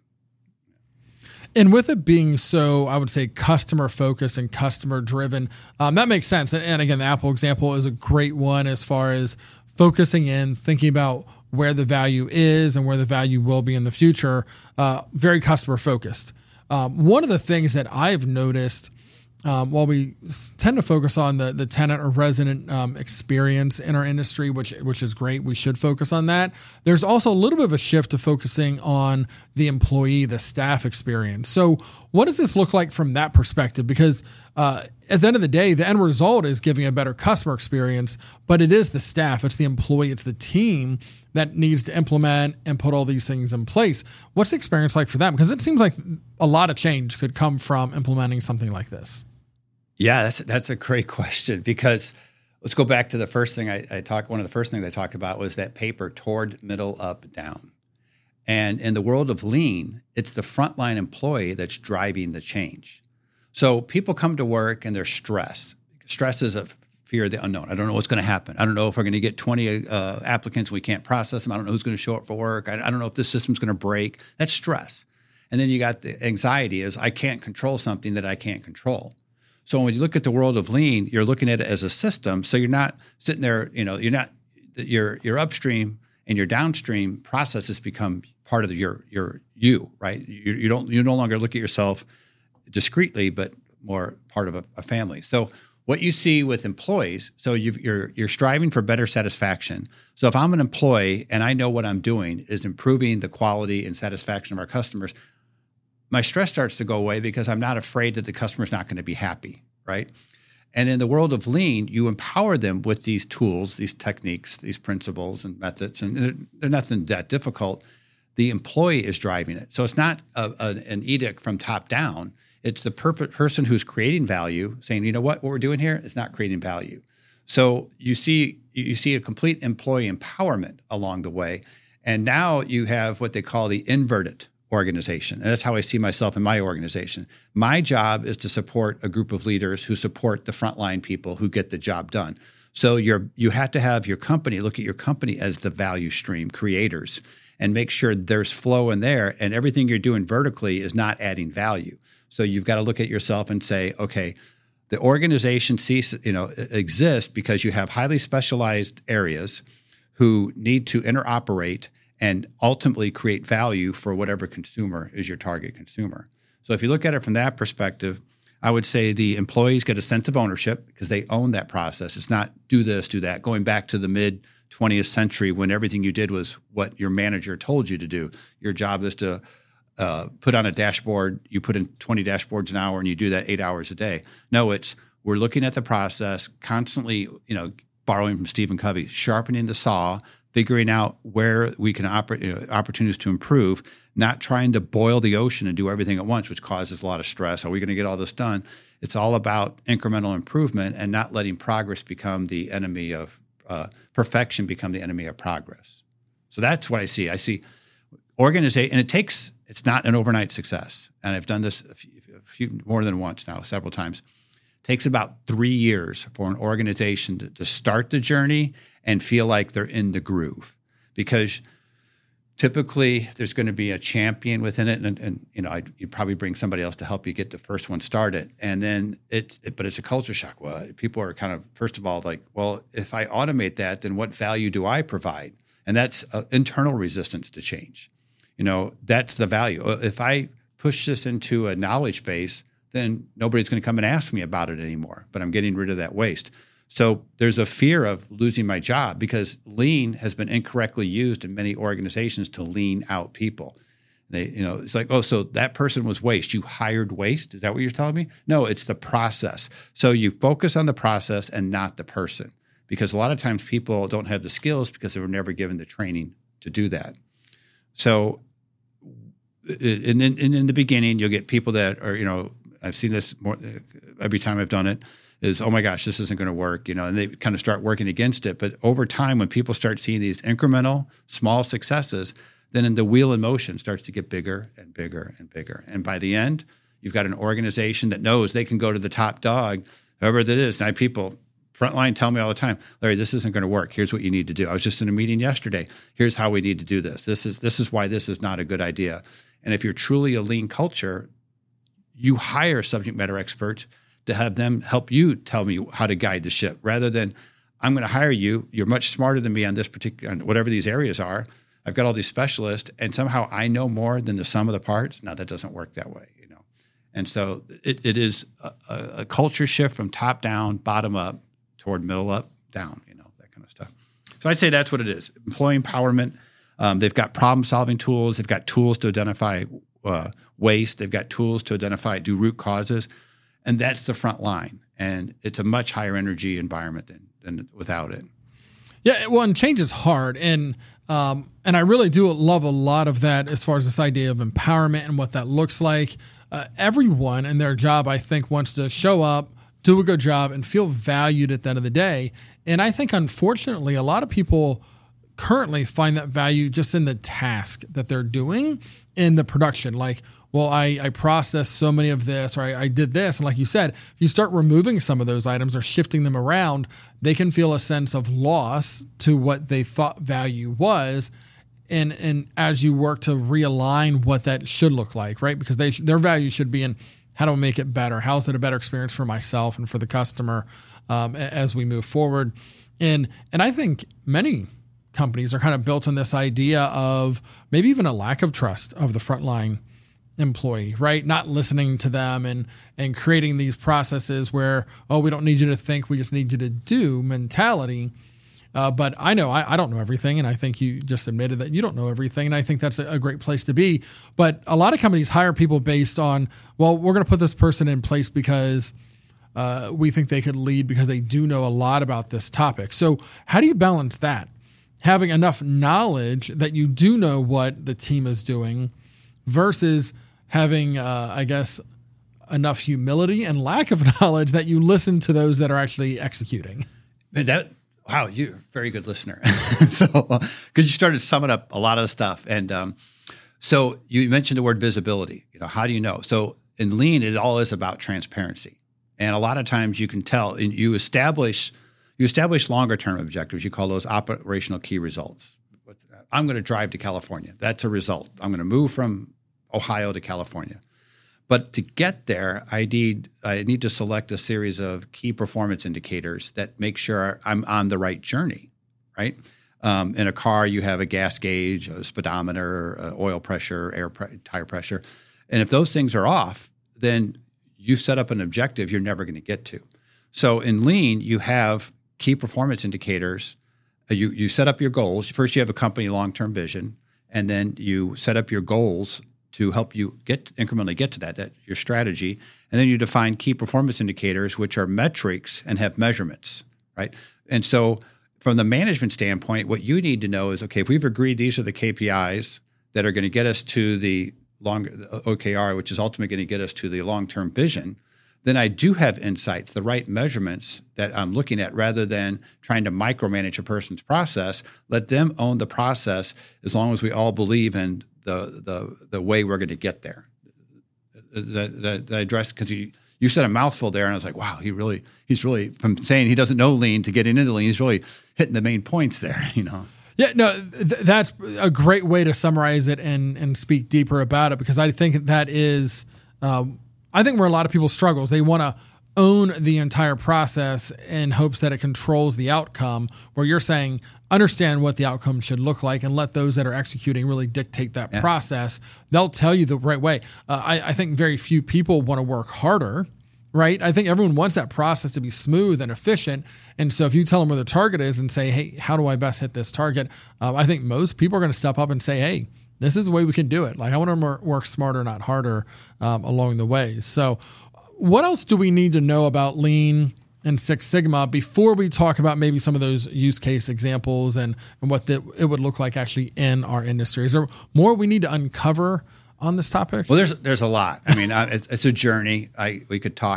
And with it being so, I would say, customer focused and customer driven, that makes sense. And again, the Apple example is a great one as far as focusing in, thinking about where the value is and where the value will be in the future, very customer focused. One of the things that I've noticed, while we tend to focus on the tenant or resident experience in our industry, which is great, we should focus on that. There's also a little bit of a shift to focusing on the employee, the staff experience. So what does this look like from that perspective? Because at the end of the day, the end result is giving a better customer experience, but it is the staff, it's the employee, it's the team that needs to implement and put all these things in place. What's the experience like for them? Because it seems like a lot of change could come from implementing something like this. Yeah, that's a great question, because let's go back to the first thing one of the first things I talked about was that paper toward, middle, up, down. And in the world of lean, it's the frontline employee that's driving the change. So people come to work and they're stressed. Stress is a fear of the unknown. I don't know what's going to happen. I don't know if we're going to get 20 applicants and we can't process them. I don't know who's going to show up for work. I don't know if this system's going to break. That's stress. And then you got the anxiety is I can't control something that I can't control. So when you look at the world of lean, you're looking at it as a system. So you're not sitting there, your upstream and your downstream processes become part of your you, right? You no longer look at yourself discreetly, but more part of a family. So what you see with employees, so you're striving for better satisfaction. So if I'm an employee and I know what I'm doing is improving the quality and satisfaction of our customers, my stress starts to go away because I'm not afraid that the customer's not going to be happy, right? And in the world of lean, you empower them with these tools, these techniques, these principles and methods, and they're nothing that difficult. The employee is driving it. So it's not an edict from top down. It's the person who's creating value saying, you know what we're doing here is not creating value. So you see a complete employee empowerment along the way. And now you have what they call the inverted organization. And that's how I see myself in my organization. My job is to support a group of leaders who support the frontline people who get the job done. So you have to have your company, look at your company as the value stream creators and make sure there's flow in there and everything you're doing vertically is not adding value. So you've got to look at yourself and say, okay, the organization exists because you have highly specialized areas who need to interoperate and ultimately create value for whatever consumer is your target consumer. So if you look at it from that perspective, I would say the employees get a sense of ownership because they own that process. It's not do this, do that. Going back to the mid-20th century when everything you did was what your manager told you to do. Your job is to put on a dashboard. You put in 20 dashboards an hour and you do that 8 hours a day. No, we're looking at the process, constantly, borrowing from Stephen Covey, sharpening the saw, figuring out where we can opportunities to improve, not trying to boil the ocean and do everything at once, which causes a lot of stress. Are we going to get all this done? It's all about incremental improvement and not letting progress become the enemy of perfection, become the enemy of progress. So that's what I see. I see organization, and it's not an overnight success. And I've done this a few more than once now, several times. It takes about 3 years for an organization to start the journey and feel like they're in the groove, because typically there's going to be a champion within it, and you'd probably bring somebody else to help you get the first one started, and then but it's a culture shock. Well, people are kind of first of all like, well, if I automate that, then what value do I provide? And that's internal resistance to change. That's the value. If I push this into a knowledge base, then nobody's going to come and ask me about it anymore. But I'm getting rid of that waste. So there's a fear of losing my job because lean has been incorrectly used in many organizations to lean out people. It's like, oh, so that person was waste. You hired waste? Is that what you're telling me? No, it's the process. So you focus on the process and not the person, because a lot of times people don't have the skills because they were never given the training to do that. So in the beginning, you'll get people that are, I've seen this more every time I've done it. is, oh my gosh, this isn't going to work, and they kind of start working against it. But over time, when people start seeing these incremental, small successes, then the wheel in motion starts to get bigger and bigger and bigger. And by the end, you've got an organization that knows they can go to the top dog, whoever that is. Now, people frontline tell me all the time, Larry, this isn't going to work. Here's what you need to do. I was just in a meeting yesterday. Here's how we need to do this. This is why this is not a good idea. And if you're truly a lean culture, you hire subject matter experts to have them help you tell me how to guide the ship, rather than I'm going to hire you. You're much smarter than me on this particular, on whatever these areas are. I've got all these specialists, and somehow I know more than the sum of the parts. No, that doesn't work that way, And so it is a culture shift from top down, bottom up, toward middle up, down, that kind of stuff. So I'd say that's what it is. Employee empowerment. They've got problem-solving tools. They've got tools to identify waste. They've got tools to do root causes. And that's the front line. And it's a much higher energy environment than without it. Yeah, well, and change is hard. And I really do love a lot of that as far as this idea of empowerment and what that looks like. Everyone in their job, I think, wants to show up, do a good job, and feel valued at the end of the day. And I think, unfortunately, a lot of people currently find that value just in the task that they're doing in the production. Like, well, I processed so many of this, or I did this. And like you said, if you start removing some of those items or shifting them around, they can feel a sense of loss to what they thought value was. And as you work to realign what that should look like, right? Because their value should be in how do I make it better? How is it a better experience for myself and for the customer as we move forward? And I think many companies are kind of built on this idea of maybe even a lack of trust of the frontline employee, right? Not listening to them and creating these processes where, oh, we don't need you to think, we just need you to do mentality. But I know I don't know everything, and I think you just admitted that you don't know everything, and I think that's a great place to be. But a lot of companies hire people based on, well, we're going to put this person in place because we think they could lead because they do know a lot about this topic. So how do you balance that? Having enough knowledge that you do know what the team is doing versus having, I guess, enough humility and lack of knowledge that you listen to those that are actually executing. Wow, you're a very good listener. So, because you started summing up a lot of the stuff. And so you mentioned the word visibility. How do you know? So in Lean, it all is about transparency. And a lot of times you can tell, and you establish longer term objectives. You call those operational key results. I'm going to drive to California. That's a result. I'm going to move from Ohio to California. But to get there, I need to select a series of key performance indicators that make sure I'm on the right journey, right? In a car, you have a gas gauge, a speedometer, oil pressure, tire pressure. And if those things are off, then you set up an objective you're never going to get to. So in Lean, you have key performance indicators. You set up your goals. First, you have a company long-term vision, and then you set up your goals to help you incrementally get to that your strategy. And then you define key performance indicators, which are metrics and have measurements, right? And so from the management standpoint, what you need to know is, okay, if we've agreed these are the KPIs that are going to get us to the OKR, which is ultimately going to get us to the long-term vision, then I do have insights, the right measurements that I'm looking at, rather than trying to micromanage a person's process. Let them own the process as long as we all believe in the way we're going to get there. That I addressed, because you said a mouthful there, and I was like, wow, he's really from saying he doesn't know Lean to getting into Lean, he's really hitting the main points there, Yeah, no, that's a great way to summarize it and speak deeper about it, because I think that is, I think where a lot of people struggle is they want to own the entire process in hopes that it controls the outcome, where you're saying, understand what the outcome should look like and let those that are executing really dictate that process. They'll tell you the right way. I think very few people want to work harder, right? I think everyone wants that process to be smooth and efficient. And so if you tell them where the target is and say, hey, how do I best hit this target? I think most people are going to step up and say, hey, this is the way we can do it. Like, I want to work smarter, not harder along the way. So what else do we need to know about Lean and Six Sigma before we talk about maybe some of those use case examples and what it would look like actually in our industry? Is there more we need to uncover on this topic? Well, there's a lot. I mean, it's a journey. We could talk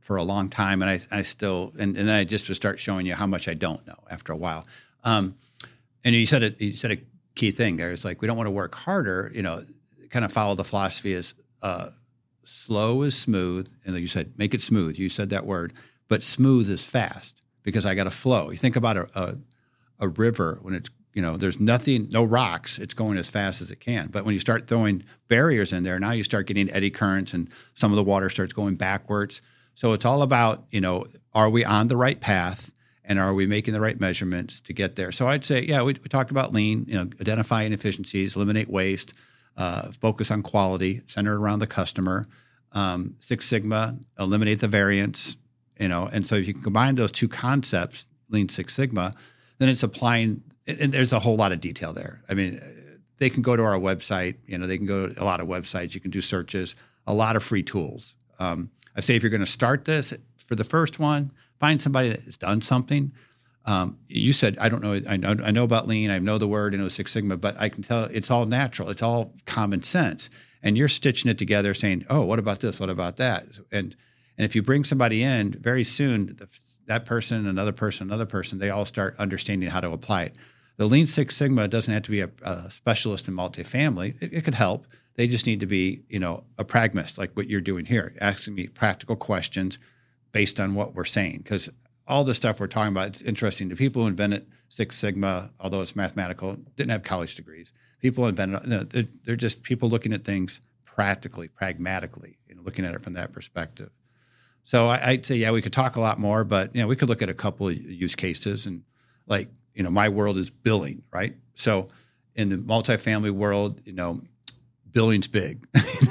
for a long time, and I still, and then I just would start showing you how much I don't know after a while. And you said a key thing there. It's like, we don't want to work harder, kind of follow the philosophy is slow is smooth. And like you said, make it smooth. You said that word, but smooth is fast because I got to flow. You think about a river when it's, there's nothing, no rocks, it's going as fast as it can. But when you start throwing barriers in there, now you start getting eddy currents and some of the water starts going backwards. So it's all about, are we on the right path and are we making the right measurements to get there? So I'd say, we talked about lean, identify inefficiencies, eliminate waste, focus on quality, center around the customer, Six Sigma, eliminate the variance, and so if you can combine those two concepts, Lean Six Sigma, then it's applying, and there's a whole lot of detail there. I mean, they can go to our website, they can go to a lot of websites, you can do searches, a lot of free tools. I say if you're going to start this, for the first one, find somebody that has done something. You said, I don't know, I know about lean, I know the word, I know Six Sigma, but I can tell it's all natural. It's all common sense. And you're stitching it together saying, oh, what about this? What about that? And if you bring somebody in, very soon, that person, another person, they all start understanding how to apply it. The Lean Six Sigma doesn't have to be a specialist in multifamily. It could help. They just need to be, a pragmatist, like what you're doing here, asking me practical questions based on what we're saying. Because all the stuff we're talking about, it's interesting. The people who invented Six Sigma, although it's mathematical, didn't have college degrees. People invented it. They're just people looking at things practically, pragmatically, looking at it from that perspective. So I'd say, we could talk a lot more, but, we could look at a couple of use cases. And like, my world is billing, right? So in the multifamily world, billing's big.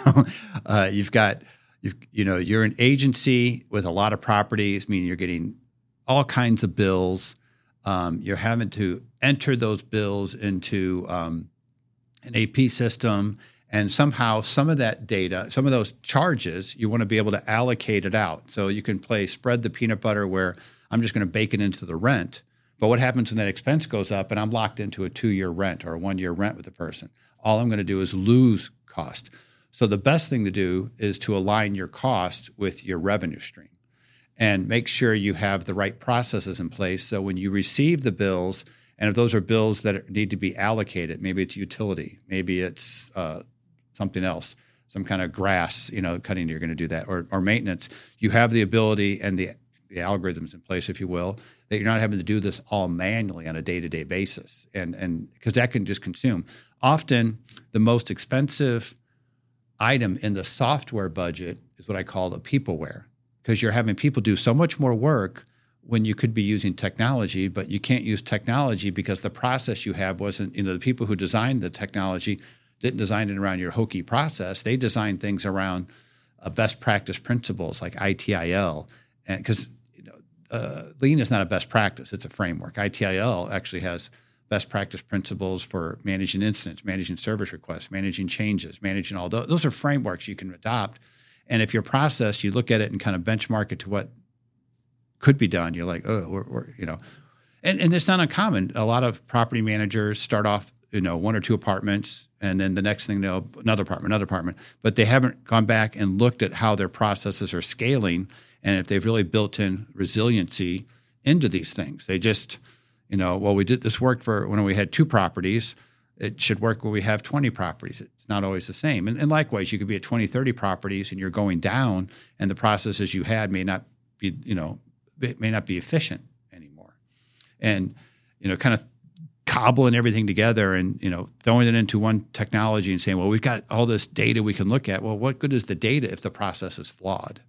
You're an agency with a lot of properties, meaning you're getting all kinds of bills. You're having to enter those bills into an AP system, and somehow some of that data, some of those charges, you want to be able to allocate it out. So you can spread the peanut butter where I'm just going to bake it into the rent. But what happens when that expense goes up and I'm locked into a 2-year rent or a 1-year rent with the person? All I'm going to do is lose cost. So the best thing to do is to align your cost with your revenue stream and make sure you have the right processes in place. So when you receive the bills, and if those are bills that need to be allocated, maybe it's utility, maybe it's something else, some kind of grass, cutting, you're going to do that, or maintenance, you have the ability and the algorithms in place, if you will, that you're not having to do this all manually on a day-to-day basis. And because that can just consume. Often the most expensive item in the software budget is what I call the peopleware, because you're having people do so much more work when you could be using technology, but you can't use technology because the process you have wasn't, the people who designed the technology didn't design it around your hokey process. They designed things around best practice principles like ITIL, because lean is not a best practice, it's a framework. ITIL actually has best practice principles for managing incidents, managing service requests, managing changes, managing all those. Those are frameworks you can adopt. And if your process, you look at it and kind of benchmark it to what could be done, you're like, and it's not uncommon. A lot of property managers start off, 1 or 2 apartments, and then the next thing they'll another apartment, but they haven't gone back and looked at how their processes are scaling and if they've really built in resiliency into these things. They just, we did this work for when we had 2 properties. It should work when we have 20 properties. It's not always the same. And likewise, you could be at 20, 30 properties and you're going down and the processes you had may not be, may not be efficient anymore. And, kind of cobbling everything together and, throwing it into one technology and saying, well, we've got all this data we can look at. Well, what good is the data if the process is flawed?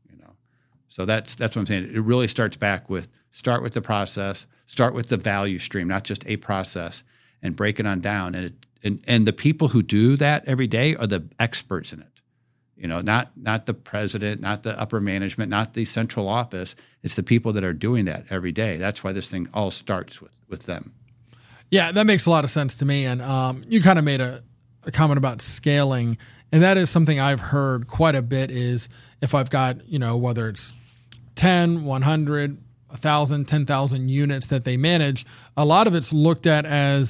So that's what I'm saying. It really start with the process, start with the value stream, not just a process, and break it on down. And the people who do that every day are the experts in it. Not the president, not the upper management, not the central office. It's the people that are doing that every day. That's why this thing all starts with them. Yeah, that makes a lot of sense to me. And you kind of made a comment about scaling, and that is something I've heard quite a bit is if I've got, whether it's 10, 100, 1,000, 10,000 units that they manage, a lot of it's looked at as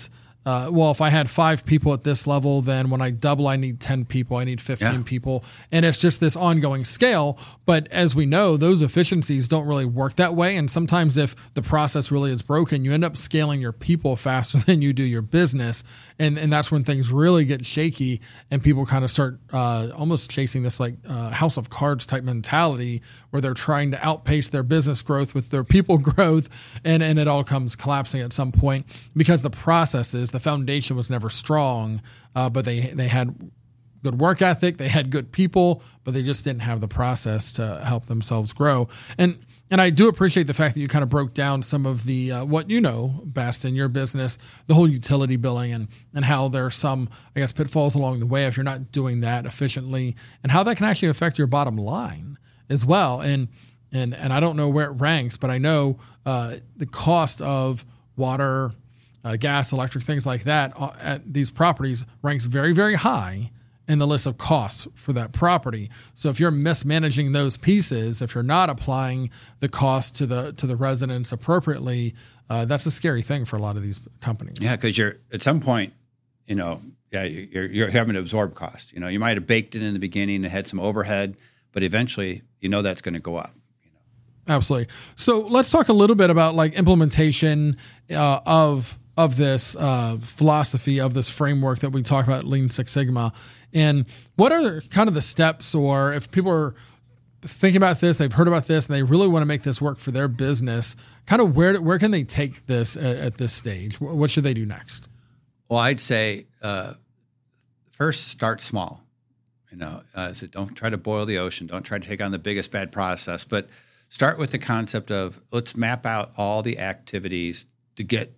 well, if I had 5 people at this level, then when I double, I need 10 people, I need 15 people. And it's just this ongoing scale. But as we know, those efficiencies don't really work that way. And sometimes if the process really is broken, you end up scaling your people faster than you do your business. And that's when things really get shaky and people kind of start almost chasing this like house of cards type mentality where they're trying to outpace their business growth with their people growth. And it all comes collapsing at some point because the processes, the foundation was never strong, but they had good work ethic, they had good people, but they just didn't have the process to help themselves grow. And I do appreciate the fact that you kind of broke down some of the what you know best in your business, the whole utility billing and how there are some, I guess, pitfalls along the way if you're not doing that efficiently, and how that can actually affect your bottom line as well. And I don't know where it ranks, but I know the cost of water, gas, electric, things like that at these properties ranks very, very high in the list of costs for that property. So if you're mismanaging those pieces, if you're not applying the cost to the residents appropriately, that's a scary thing for a lot of these companies. Yeah, because you're at some point, you're having to absorb cost. You might have baked it in the beginning and had some overhead, but eventually, that's going to go up. Absolutely. So let's talk a little bit about like implementation of this philosophy, of this framework that we talk about, Lean Six Sigma. And what are kind of the steps, or if people are thinking about this, they've heard about this, and they really want to make this work for their business, kind of where can they take this at this stage? What should they do next? Well, I'd say first start small. So don't try to boil the ocean. Don't try to take on the biggest bad process, but start with the concept of let's map out all the activities to get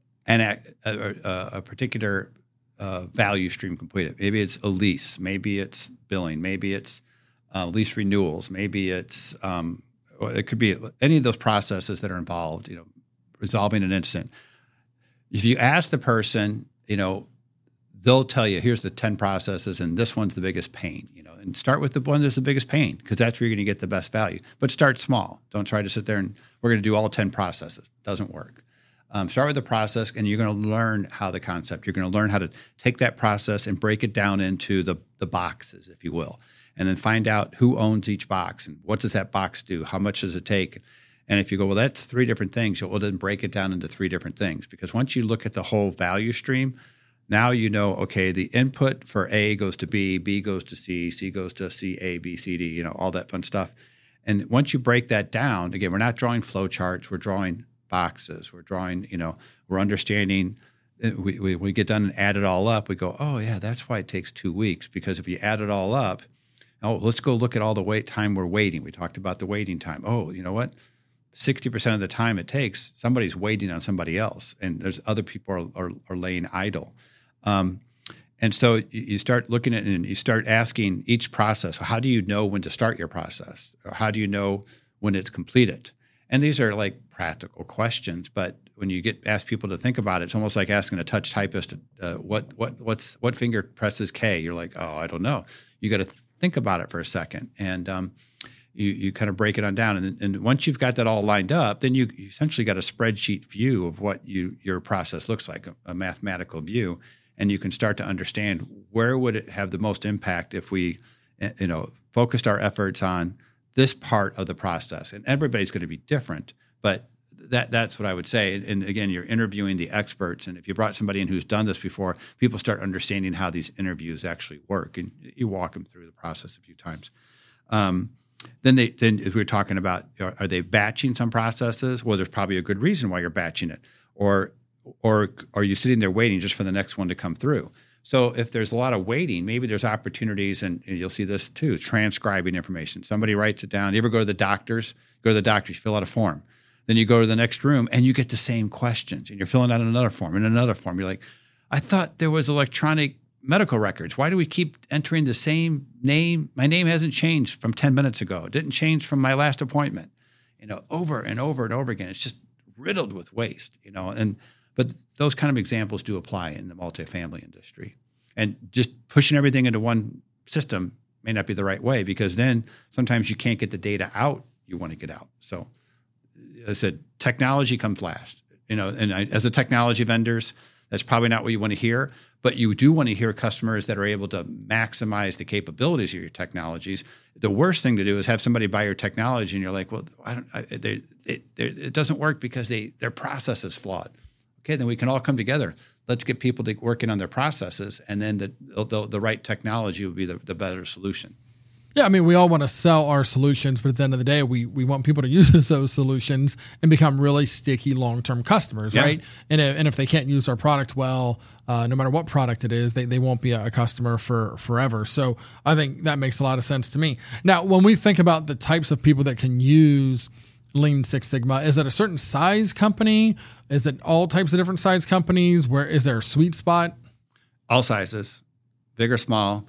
a particular value stream completed. Maybe it's a lease, maybe it's billing, maybe it's lease renewals, maybe it's it could be any of those processes that are involved. Resolving an incident. If you ask the person, they'll tell you, here's the 10 processes, and this one's the biggest pain. And start with the one that's the biggest pain, because that's where you're going to get the best value. But start small. Don't try to sit there and we're going to do all 10 processes. It doesn't work. Start with the process, and you're going to learn how the concept. You're going to learn how to take that process and break it down into the boxes, if you will, and then find out who owns each box and what does that box do? How much does it take? And if you go, well, that's 3 different things, well, then break it down into 3 different things. Because once you look at the whole value stream, now okay, the input for A goes to B, B goes to C, C goes to C, A, B, C, D, all that fun stuff. And once you break that down, again, we're not drawing flow charts, we're drawing boxes. We're drawing, we're understanding. We get done and add it all up. We go, oh, yeah, that's why it takes 2 weeks. Because if you add it all up, let's go look at all the time we're waiting. We talked about the waiting time. Oh, you know what? 60% of the time it takes, somebody's waiting on somebody else, and there's other people are laying idle. And so you start looking at it and you start asking each process, how do you know when to start your process? Or how do you know when it's completed? And these are like practical questions, but when you ask people to think about it, it's almost like asking a touch typist, what finger presses K? You're like, oh, I don't know. You got to think about it for a second. And you kind of break it on down. And once you've got that all lined up, then you essentially got a spreadsheet view of what your process looks like, a mathematical view. And you can start to understand where would it have the most impact if we, focused our efforts on this part of the process. And everybody's going to be different, but that's what I would say. And again, you're interviewing the experts. And if you brought somebody in who's done this before, people start understanding how these interviews actually work. And you walk them through the process a few times. Then if we're talking about, are they batching some processes? Well, there's probably a good reason why you're batching it. Or are you sitting there waiting just for the next one to come through? So if there's a lot of waiting, maybe there's opportunities, and you'll see this too, transcribing information. Somebody writes it down. You ever go to the doctors? Go to the doctors, you fill out a form. Then you go to the next room and you get the same questions, and you're filling out another form and another form. You're like, I thought there was electronic medical records. Why do we keep entering the same name? My name hasn't changed from 10 minutes ago. It didn't change from my last appointment. Over and over and over again. It's just riddled with waste, But those kind of examples do apply in the multifamily industry. And just pushing everything into one system may not be the right way, because then sometimes you can't get the data out you want to get out. So as I said, technology comes last. As a technology vendors, That's probably not what you want to hear, but you do want to hear customers that are able to maximize the capabilities of your technologies. The worst thing to do is have somebody buy your technology and you're like, well, it doesn't work because their process is flawed. Okay, then we can all come together. Let's get people working on their processes, and then the right technology will be the better solution. Yeah, I mean, we all want to sell our solutions, but at the end of the day, we want people to use those solutions and become really sticky long-term customers, right? And if they can't use our product well, no matter what product it is, they won't be a customer for forever. So I think that makes a lot of sense to me. Now, when we think about the types of people that can use Lean Six Sigma, is it a certain size company? Is it all types of different size companies? Where is there a sweet spot? All sizes, big or small.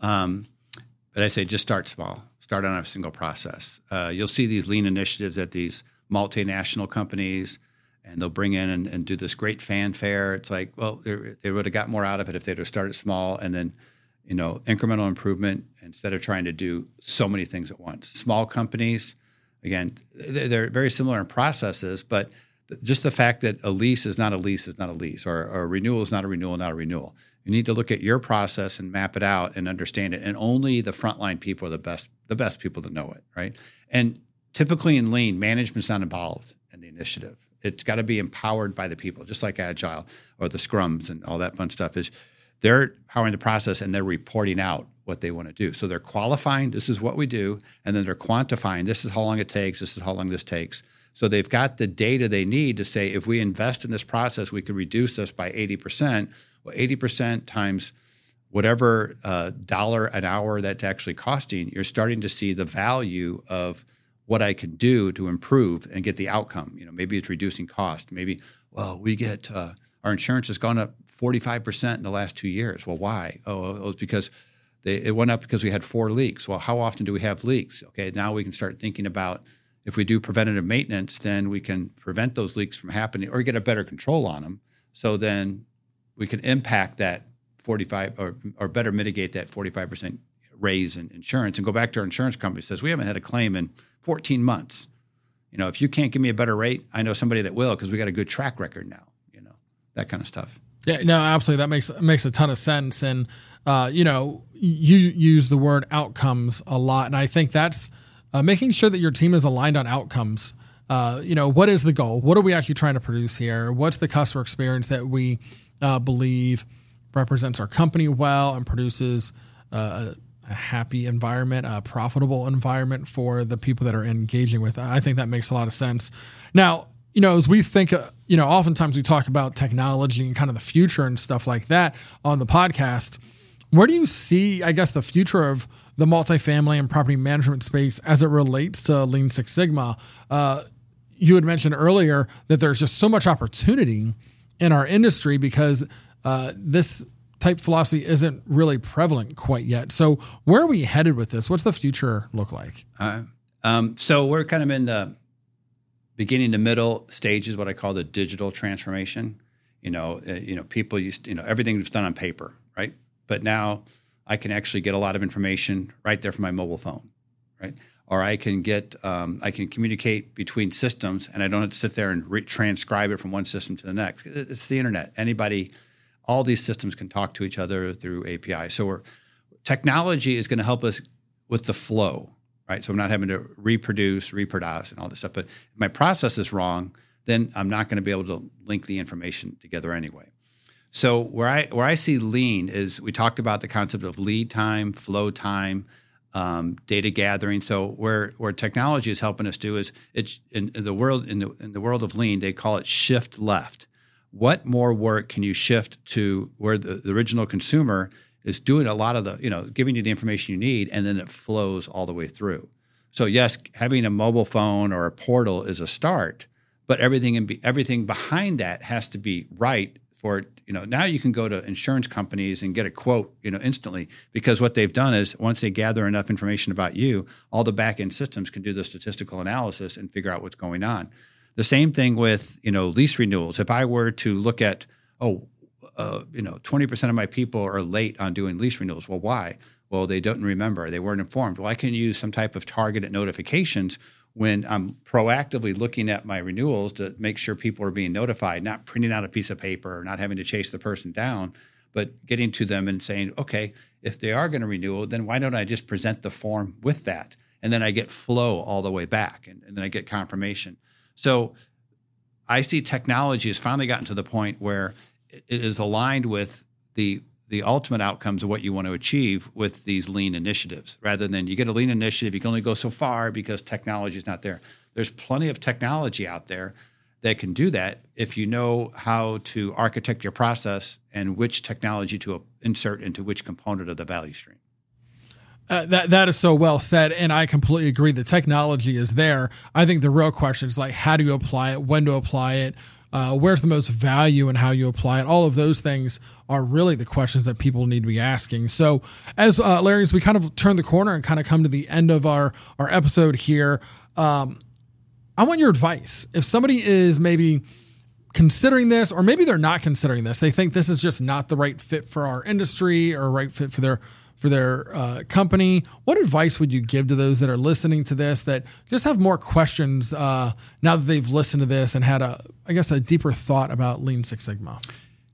But I say just start small. Start on a single process. You'll see these lean initiatives at these multinational companies, and they'll bring in and do this great fanfare. It's like, well, they would have got more out of it if they'd have started small and then, incremental improvement instead of trying to do so many things at once. Small companies, again, they're very similar in processes, but just the fact that a lease is not a lease is not a lease, or a renewal is not a renewal, not a renewal. You need to look at your process and map it out and understand it. And only the frontline people are the best people to know it, right? And typically in Lean, management's not involved in the initiative. It's got to be empowered by the people, just like Agile or the Scrums and all that fun stuff. Is they're powering the process and they're reporting out what they want to do. So they're qualifying, this is what we do, and then they're quantifying, this is how long it takes, this is how long this takes. So they've got the data they need to say, if we invest in this process, we could reduce this by 80%. Well, 80% times whatever dollar an hour that's actually costing, you're starting to see the value of what I can do to improve and get the outcome. Maybe it's reducing cost. Maybe, we get our insurance has gone up 45% in the last 2 years. Well, why? Oh, it's because it went up because we had 4 leaks. Well, how often do we have leaks? Okay, now we can start thinking about, if we do preventative maintenance, then we can prevent those leaks from happening or get a better control on them. So then we can impact that 45 or better mitigate that 45% raise in insurance, and go back to our insurance company says, we haven't had a claim in 14 months. If you can't give me a better rate, I know somebody that will, because we got a good track record now, that kind of stuff. Yeah, no, absolutely. That makes a ton of sense. And, you use the word outcomes a lot. And I think that's making sure that your team is aligned on outcomes. What is the goal? What are we actually trying to produce here? What's the customer experience that we believe represents our company well and produces a happy environment, a profitable environment for the people that are engaging with it? I think that makes a lot of sense. Now, as we think, oftentimes we talk about technology and kind of the future and stuff like that on the podcast. Where do you see, I guess, the future of the multifamily and property management space as it relates to Lean Six Sigma? You had mentioned earlier that there's just so much opportunity in our industry because this type philosophy isn't really prevalent quite yet. So where are we headed with this? What's the future look like? So we're kind of in the beginning to middle stages, what I call the digital transformation. People used to, everything was done on paper, right? But now I can actually get a lot of information right there from my mobile phone, right? Or I can communicate between systems, and I don't have to sit there and transcribe it from one system to the next. It's the internet. All these systems can talk to each other through API. So technology is going to help us with the flow, right? So I'm not having to reproduce, and all this stuff. But if my process is wrong, then I'm not going to be able to link the information together anyway. So where I see Lean is, we talked about the concept of lead time, flow time, data gathering. So where technology is helping us do is, it's in the world of Lean, they call it shift left. What more work can you shift to where the original consumer is doing a lot of the, giving you the information you need, and then it flows all the way through. So yes, having a mobile phone or a portal is a start, but everything behind that has to be right for it. Now you can go to insurance companies and get a quote, instantly, because what they've done is, once they gather enough information about you, all the back-end systems can do the statistical analysis and figure out what's going on. The same thing with, lease renewals. If I were to look at, 20% of my people are late on doing lease renewals. Well, why? Well, they don't remember. They weren't informed. Well, I can use some type of targeted notifications when I'm proactively looking at my renewals to make sure people are being notified, not printing out a piece of paper or not having to chase the person down, but getting to them and saying, okay, if they are going to renew, then why don't I just present the form with that? And then I get flow all the way back, and then I get confirmation. So I see technology has finally gotten to the point where it is aligned with the ultimate outcomes of what you want to achieve with these lean initiatives, rather than you get a lean initiative, you can only go so far because technology is not there. There's plenty of technology out there that can do that if you know how to architect your process and which technology to insert into which component of the value stream. That is so well said, and I completely agree. The technology is there. I think the real question is like, how do you apply it, when to apply it, where's the most value in how you apply it? All of those things are really the questions that people need to be asking. So as Larry, as we kind of turn the corner and kind of come to the end of our episode here, I want your advice. If somebody is maybe considering this, or maybe they're not considering this, they think this is just not the right fit for our industry or right fit for their company, what advice would you give to those that are listening to this that just have more questions now that they've listened to this and had a deeper thought about Lean Six Sigma?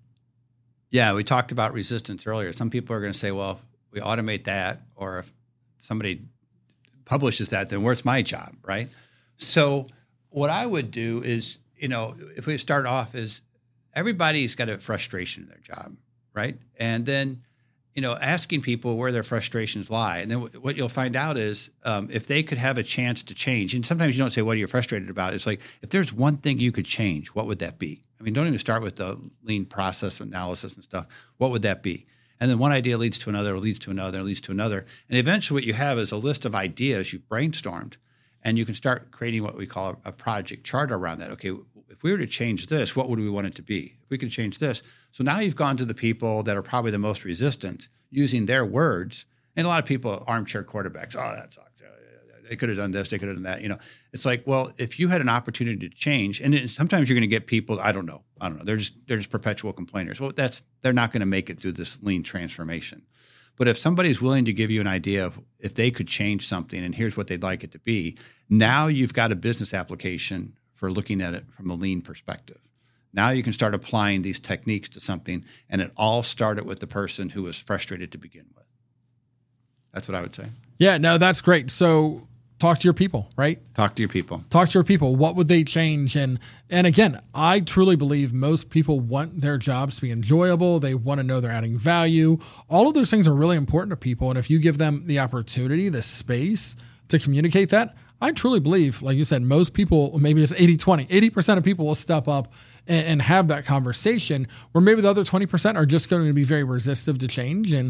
Yeah, we talked about resistance earlier. Some people are going to say, well, if we automate that, or if somebody publishes that, then where's my job, right? So what I would do is, if we start off is everybody's got a frustration in their job, right? And then, asking people where their frustrations lie. And then what you'll find out is if they could have a chance to change, and sometimes you don't say, what are you frustrated about? It's like, if there's one thing you could change, what would that be? I mean, don't even start with the lean process analysis and stuff. What would that be? And then one idea leads to another, leads to another, leads to another. And eventually what you have is a list of ideas you've brainstormed, and you can start creating what we call a project chart around that. Okay, if we were to change this, what would we want it to be? If we could change this. So now you've gone to the people that are probably the most resistant using their words. And a lot of people, armchair quarterbacks, oh, that sucked. They could have done this, they could have done that. It's like, well, if you had an opportunity to change, and sometimes you're going to get people, I don't know. They're just perpetual complainers. Well, they're not going to make it through this lean transformation. But if somebody's willing to give you an idea of if they could change something and here's what they'd like it to be, now you've got a business application for looking at it from a lean perspective. Now you can start applying these techniques to something, and it all started with the person who was frustrated to begin with. That's what I would say. Yeah, no, that's great. So talk to your people, right? Talk to your people. Talk to your people. What would they change? And again, I truly believe most people want their jobs to be enjoyable. They want to know they're adding value. All of those things are really important to people. And if you give them the opportunity, the space to communicate that, I truly believe, like you said, most people, maybe it's 80-20, 80% of people will step up and have that conversation, where maybe the other 20% are just going to be very resistive to change and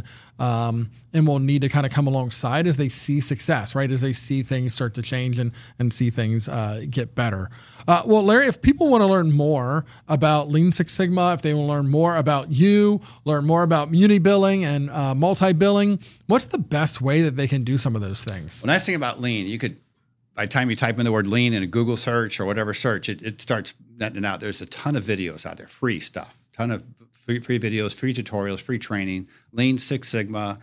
will need to kind of come alongside as they see success, right? As they see things start to change and see things get better. Well, Larry, if people want to learn more about Lean Six Sigma, if they want to learn more about you, learn more about muni-billing and multi-billing, what's the best way that they can do some of those things? The nice thing about lean, you could, by the time you type in the word lean in a Google search or whatever search, it starts netting out. There's a ton of videos out there, free stuff, ton of free videos, free tutorials, free training, Lean Six Sigma.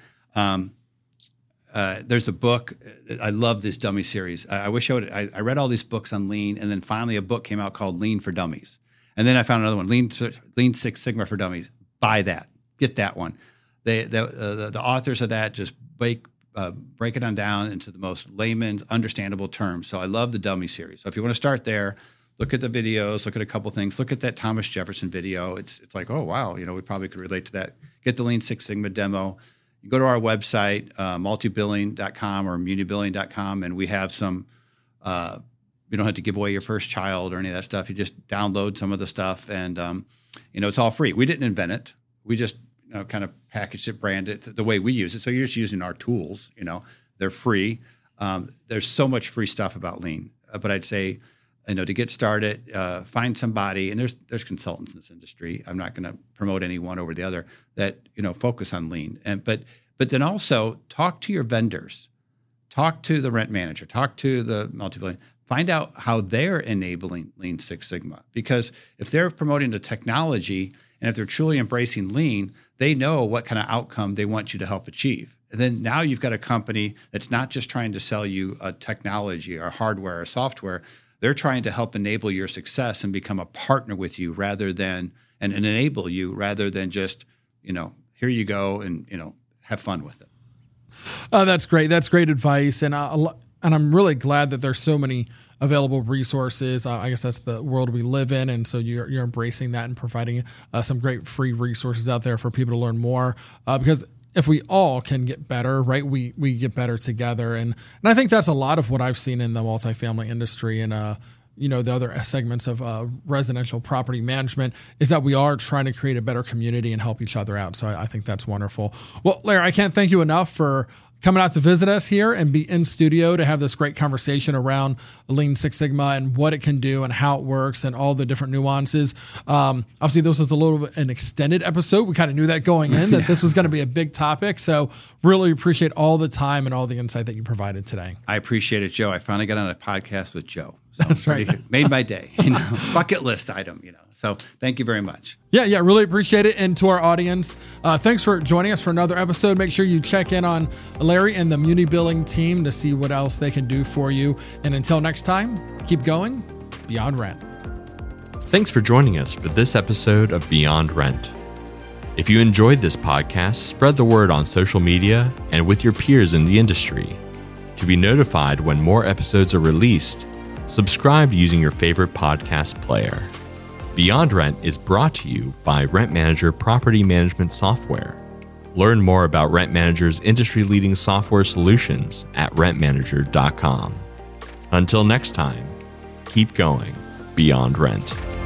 There's a book. I love this dummy series. I wish I read all these books on lean, and then finally a book came out called Lean for Dummies. And then I found another one, Lean Six Sigma for Dummies. Buy that. Get that one. The authors of that just break it on down into the most layman's understandable terms. So I love the dummy series. So if you want to start there, look at the videos, look at a couple things, look at that Thomas Jefferson video. It's like, oh, wow, we probably could relate to that. Get the Lean Six Sigma demo. You go to our website, multibilling.com or munibilling.com, and we have some, you don't have to give away your first child or any of that stuff. You just download some of the stuff, and, it's all free. We didn't invent it. We just kind of packaged it, branded it the way we use it. So you're just using our tools, they're free. There's so much free stuff about lean, but I'd say, to get started, find somebody, and there's consultants in this industry. I'm not going to promote any one over the other that, focus on lean. But then also talk to your vendors, talk to the rent manager, talk to the multi-billing, find out how they're enabling Lean Six Sigma. Because if they're promoting the technology and if they're truly embracing lean, they know what kind of outcome they want you to help achieve. And then now you've got a company that's not just trying to sell you a technology or hardware or software. They're trying to help enable your success and become a partner with you rather than, and enable you rather than just, here you go and, have fun with it. That's great. That's great advice. And I'm really glad that there's so many available resources. I guess that's the world we live in. And so you're embracing that and providing some great free resources out there for people to learn more, because if we all can get better, right, we get better together. And I think that's a lot of what I've seen in the multifamily industry and, the other segments of residential property management is that we are trying to create a better community and help each other out. So I think that's wonderful. Well, Larry, I can't thank you enough for coming out to visit us here and be in studio to have this great conversation around Lean Six Sigma and what it can do and how it works and all the different nuances. Obviously, this was a little bit an extended episode. We kind of knew that going in, that this was going to be a big topic. So really appreciate all the time and all the insight that you provided today. I appreciate it, Joe. I finally got on a podcast with Joe. So that's right. Made my day. Bucket list item, So thank you very much. Yeah, really appreciate it. And to our audience, thanks for joining us for another episode. Make sure you check in on Larry and the Muni Billing team to see what else they can do for you. And until next time, keep going Beyond Rent. Thanks for joining us for this episode of Beyond Rent. If you enjoyed this podcast, spread the word on social media and with your peers in the industry. To be notified when more episodes are released, subscribe using your favorite podcast player. Beyond Rent is brought to you by Rent Manager Property Management Software. Learn more about Rent Manager's industry-leading software solutions at rentmanager.com. Until next time, keep going Beyond Rent.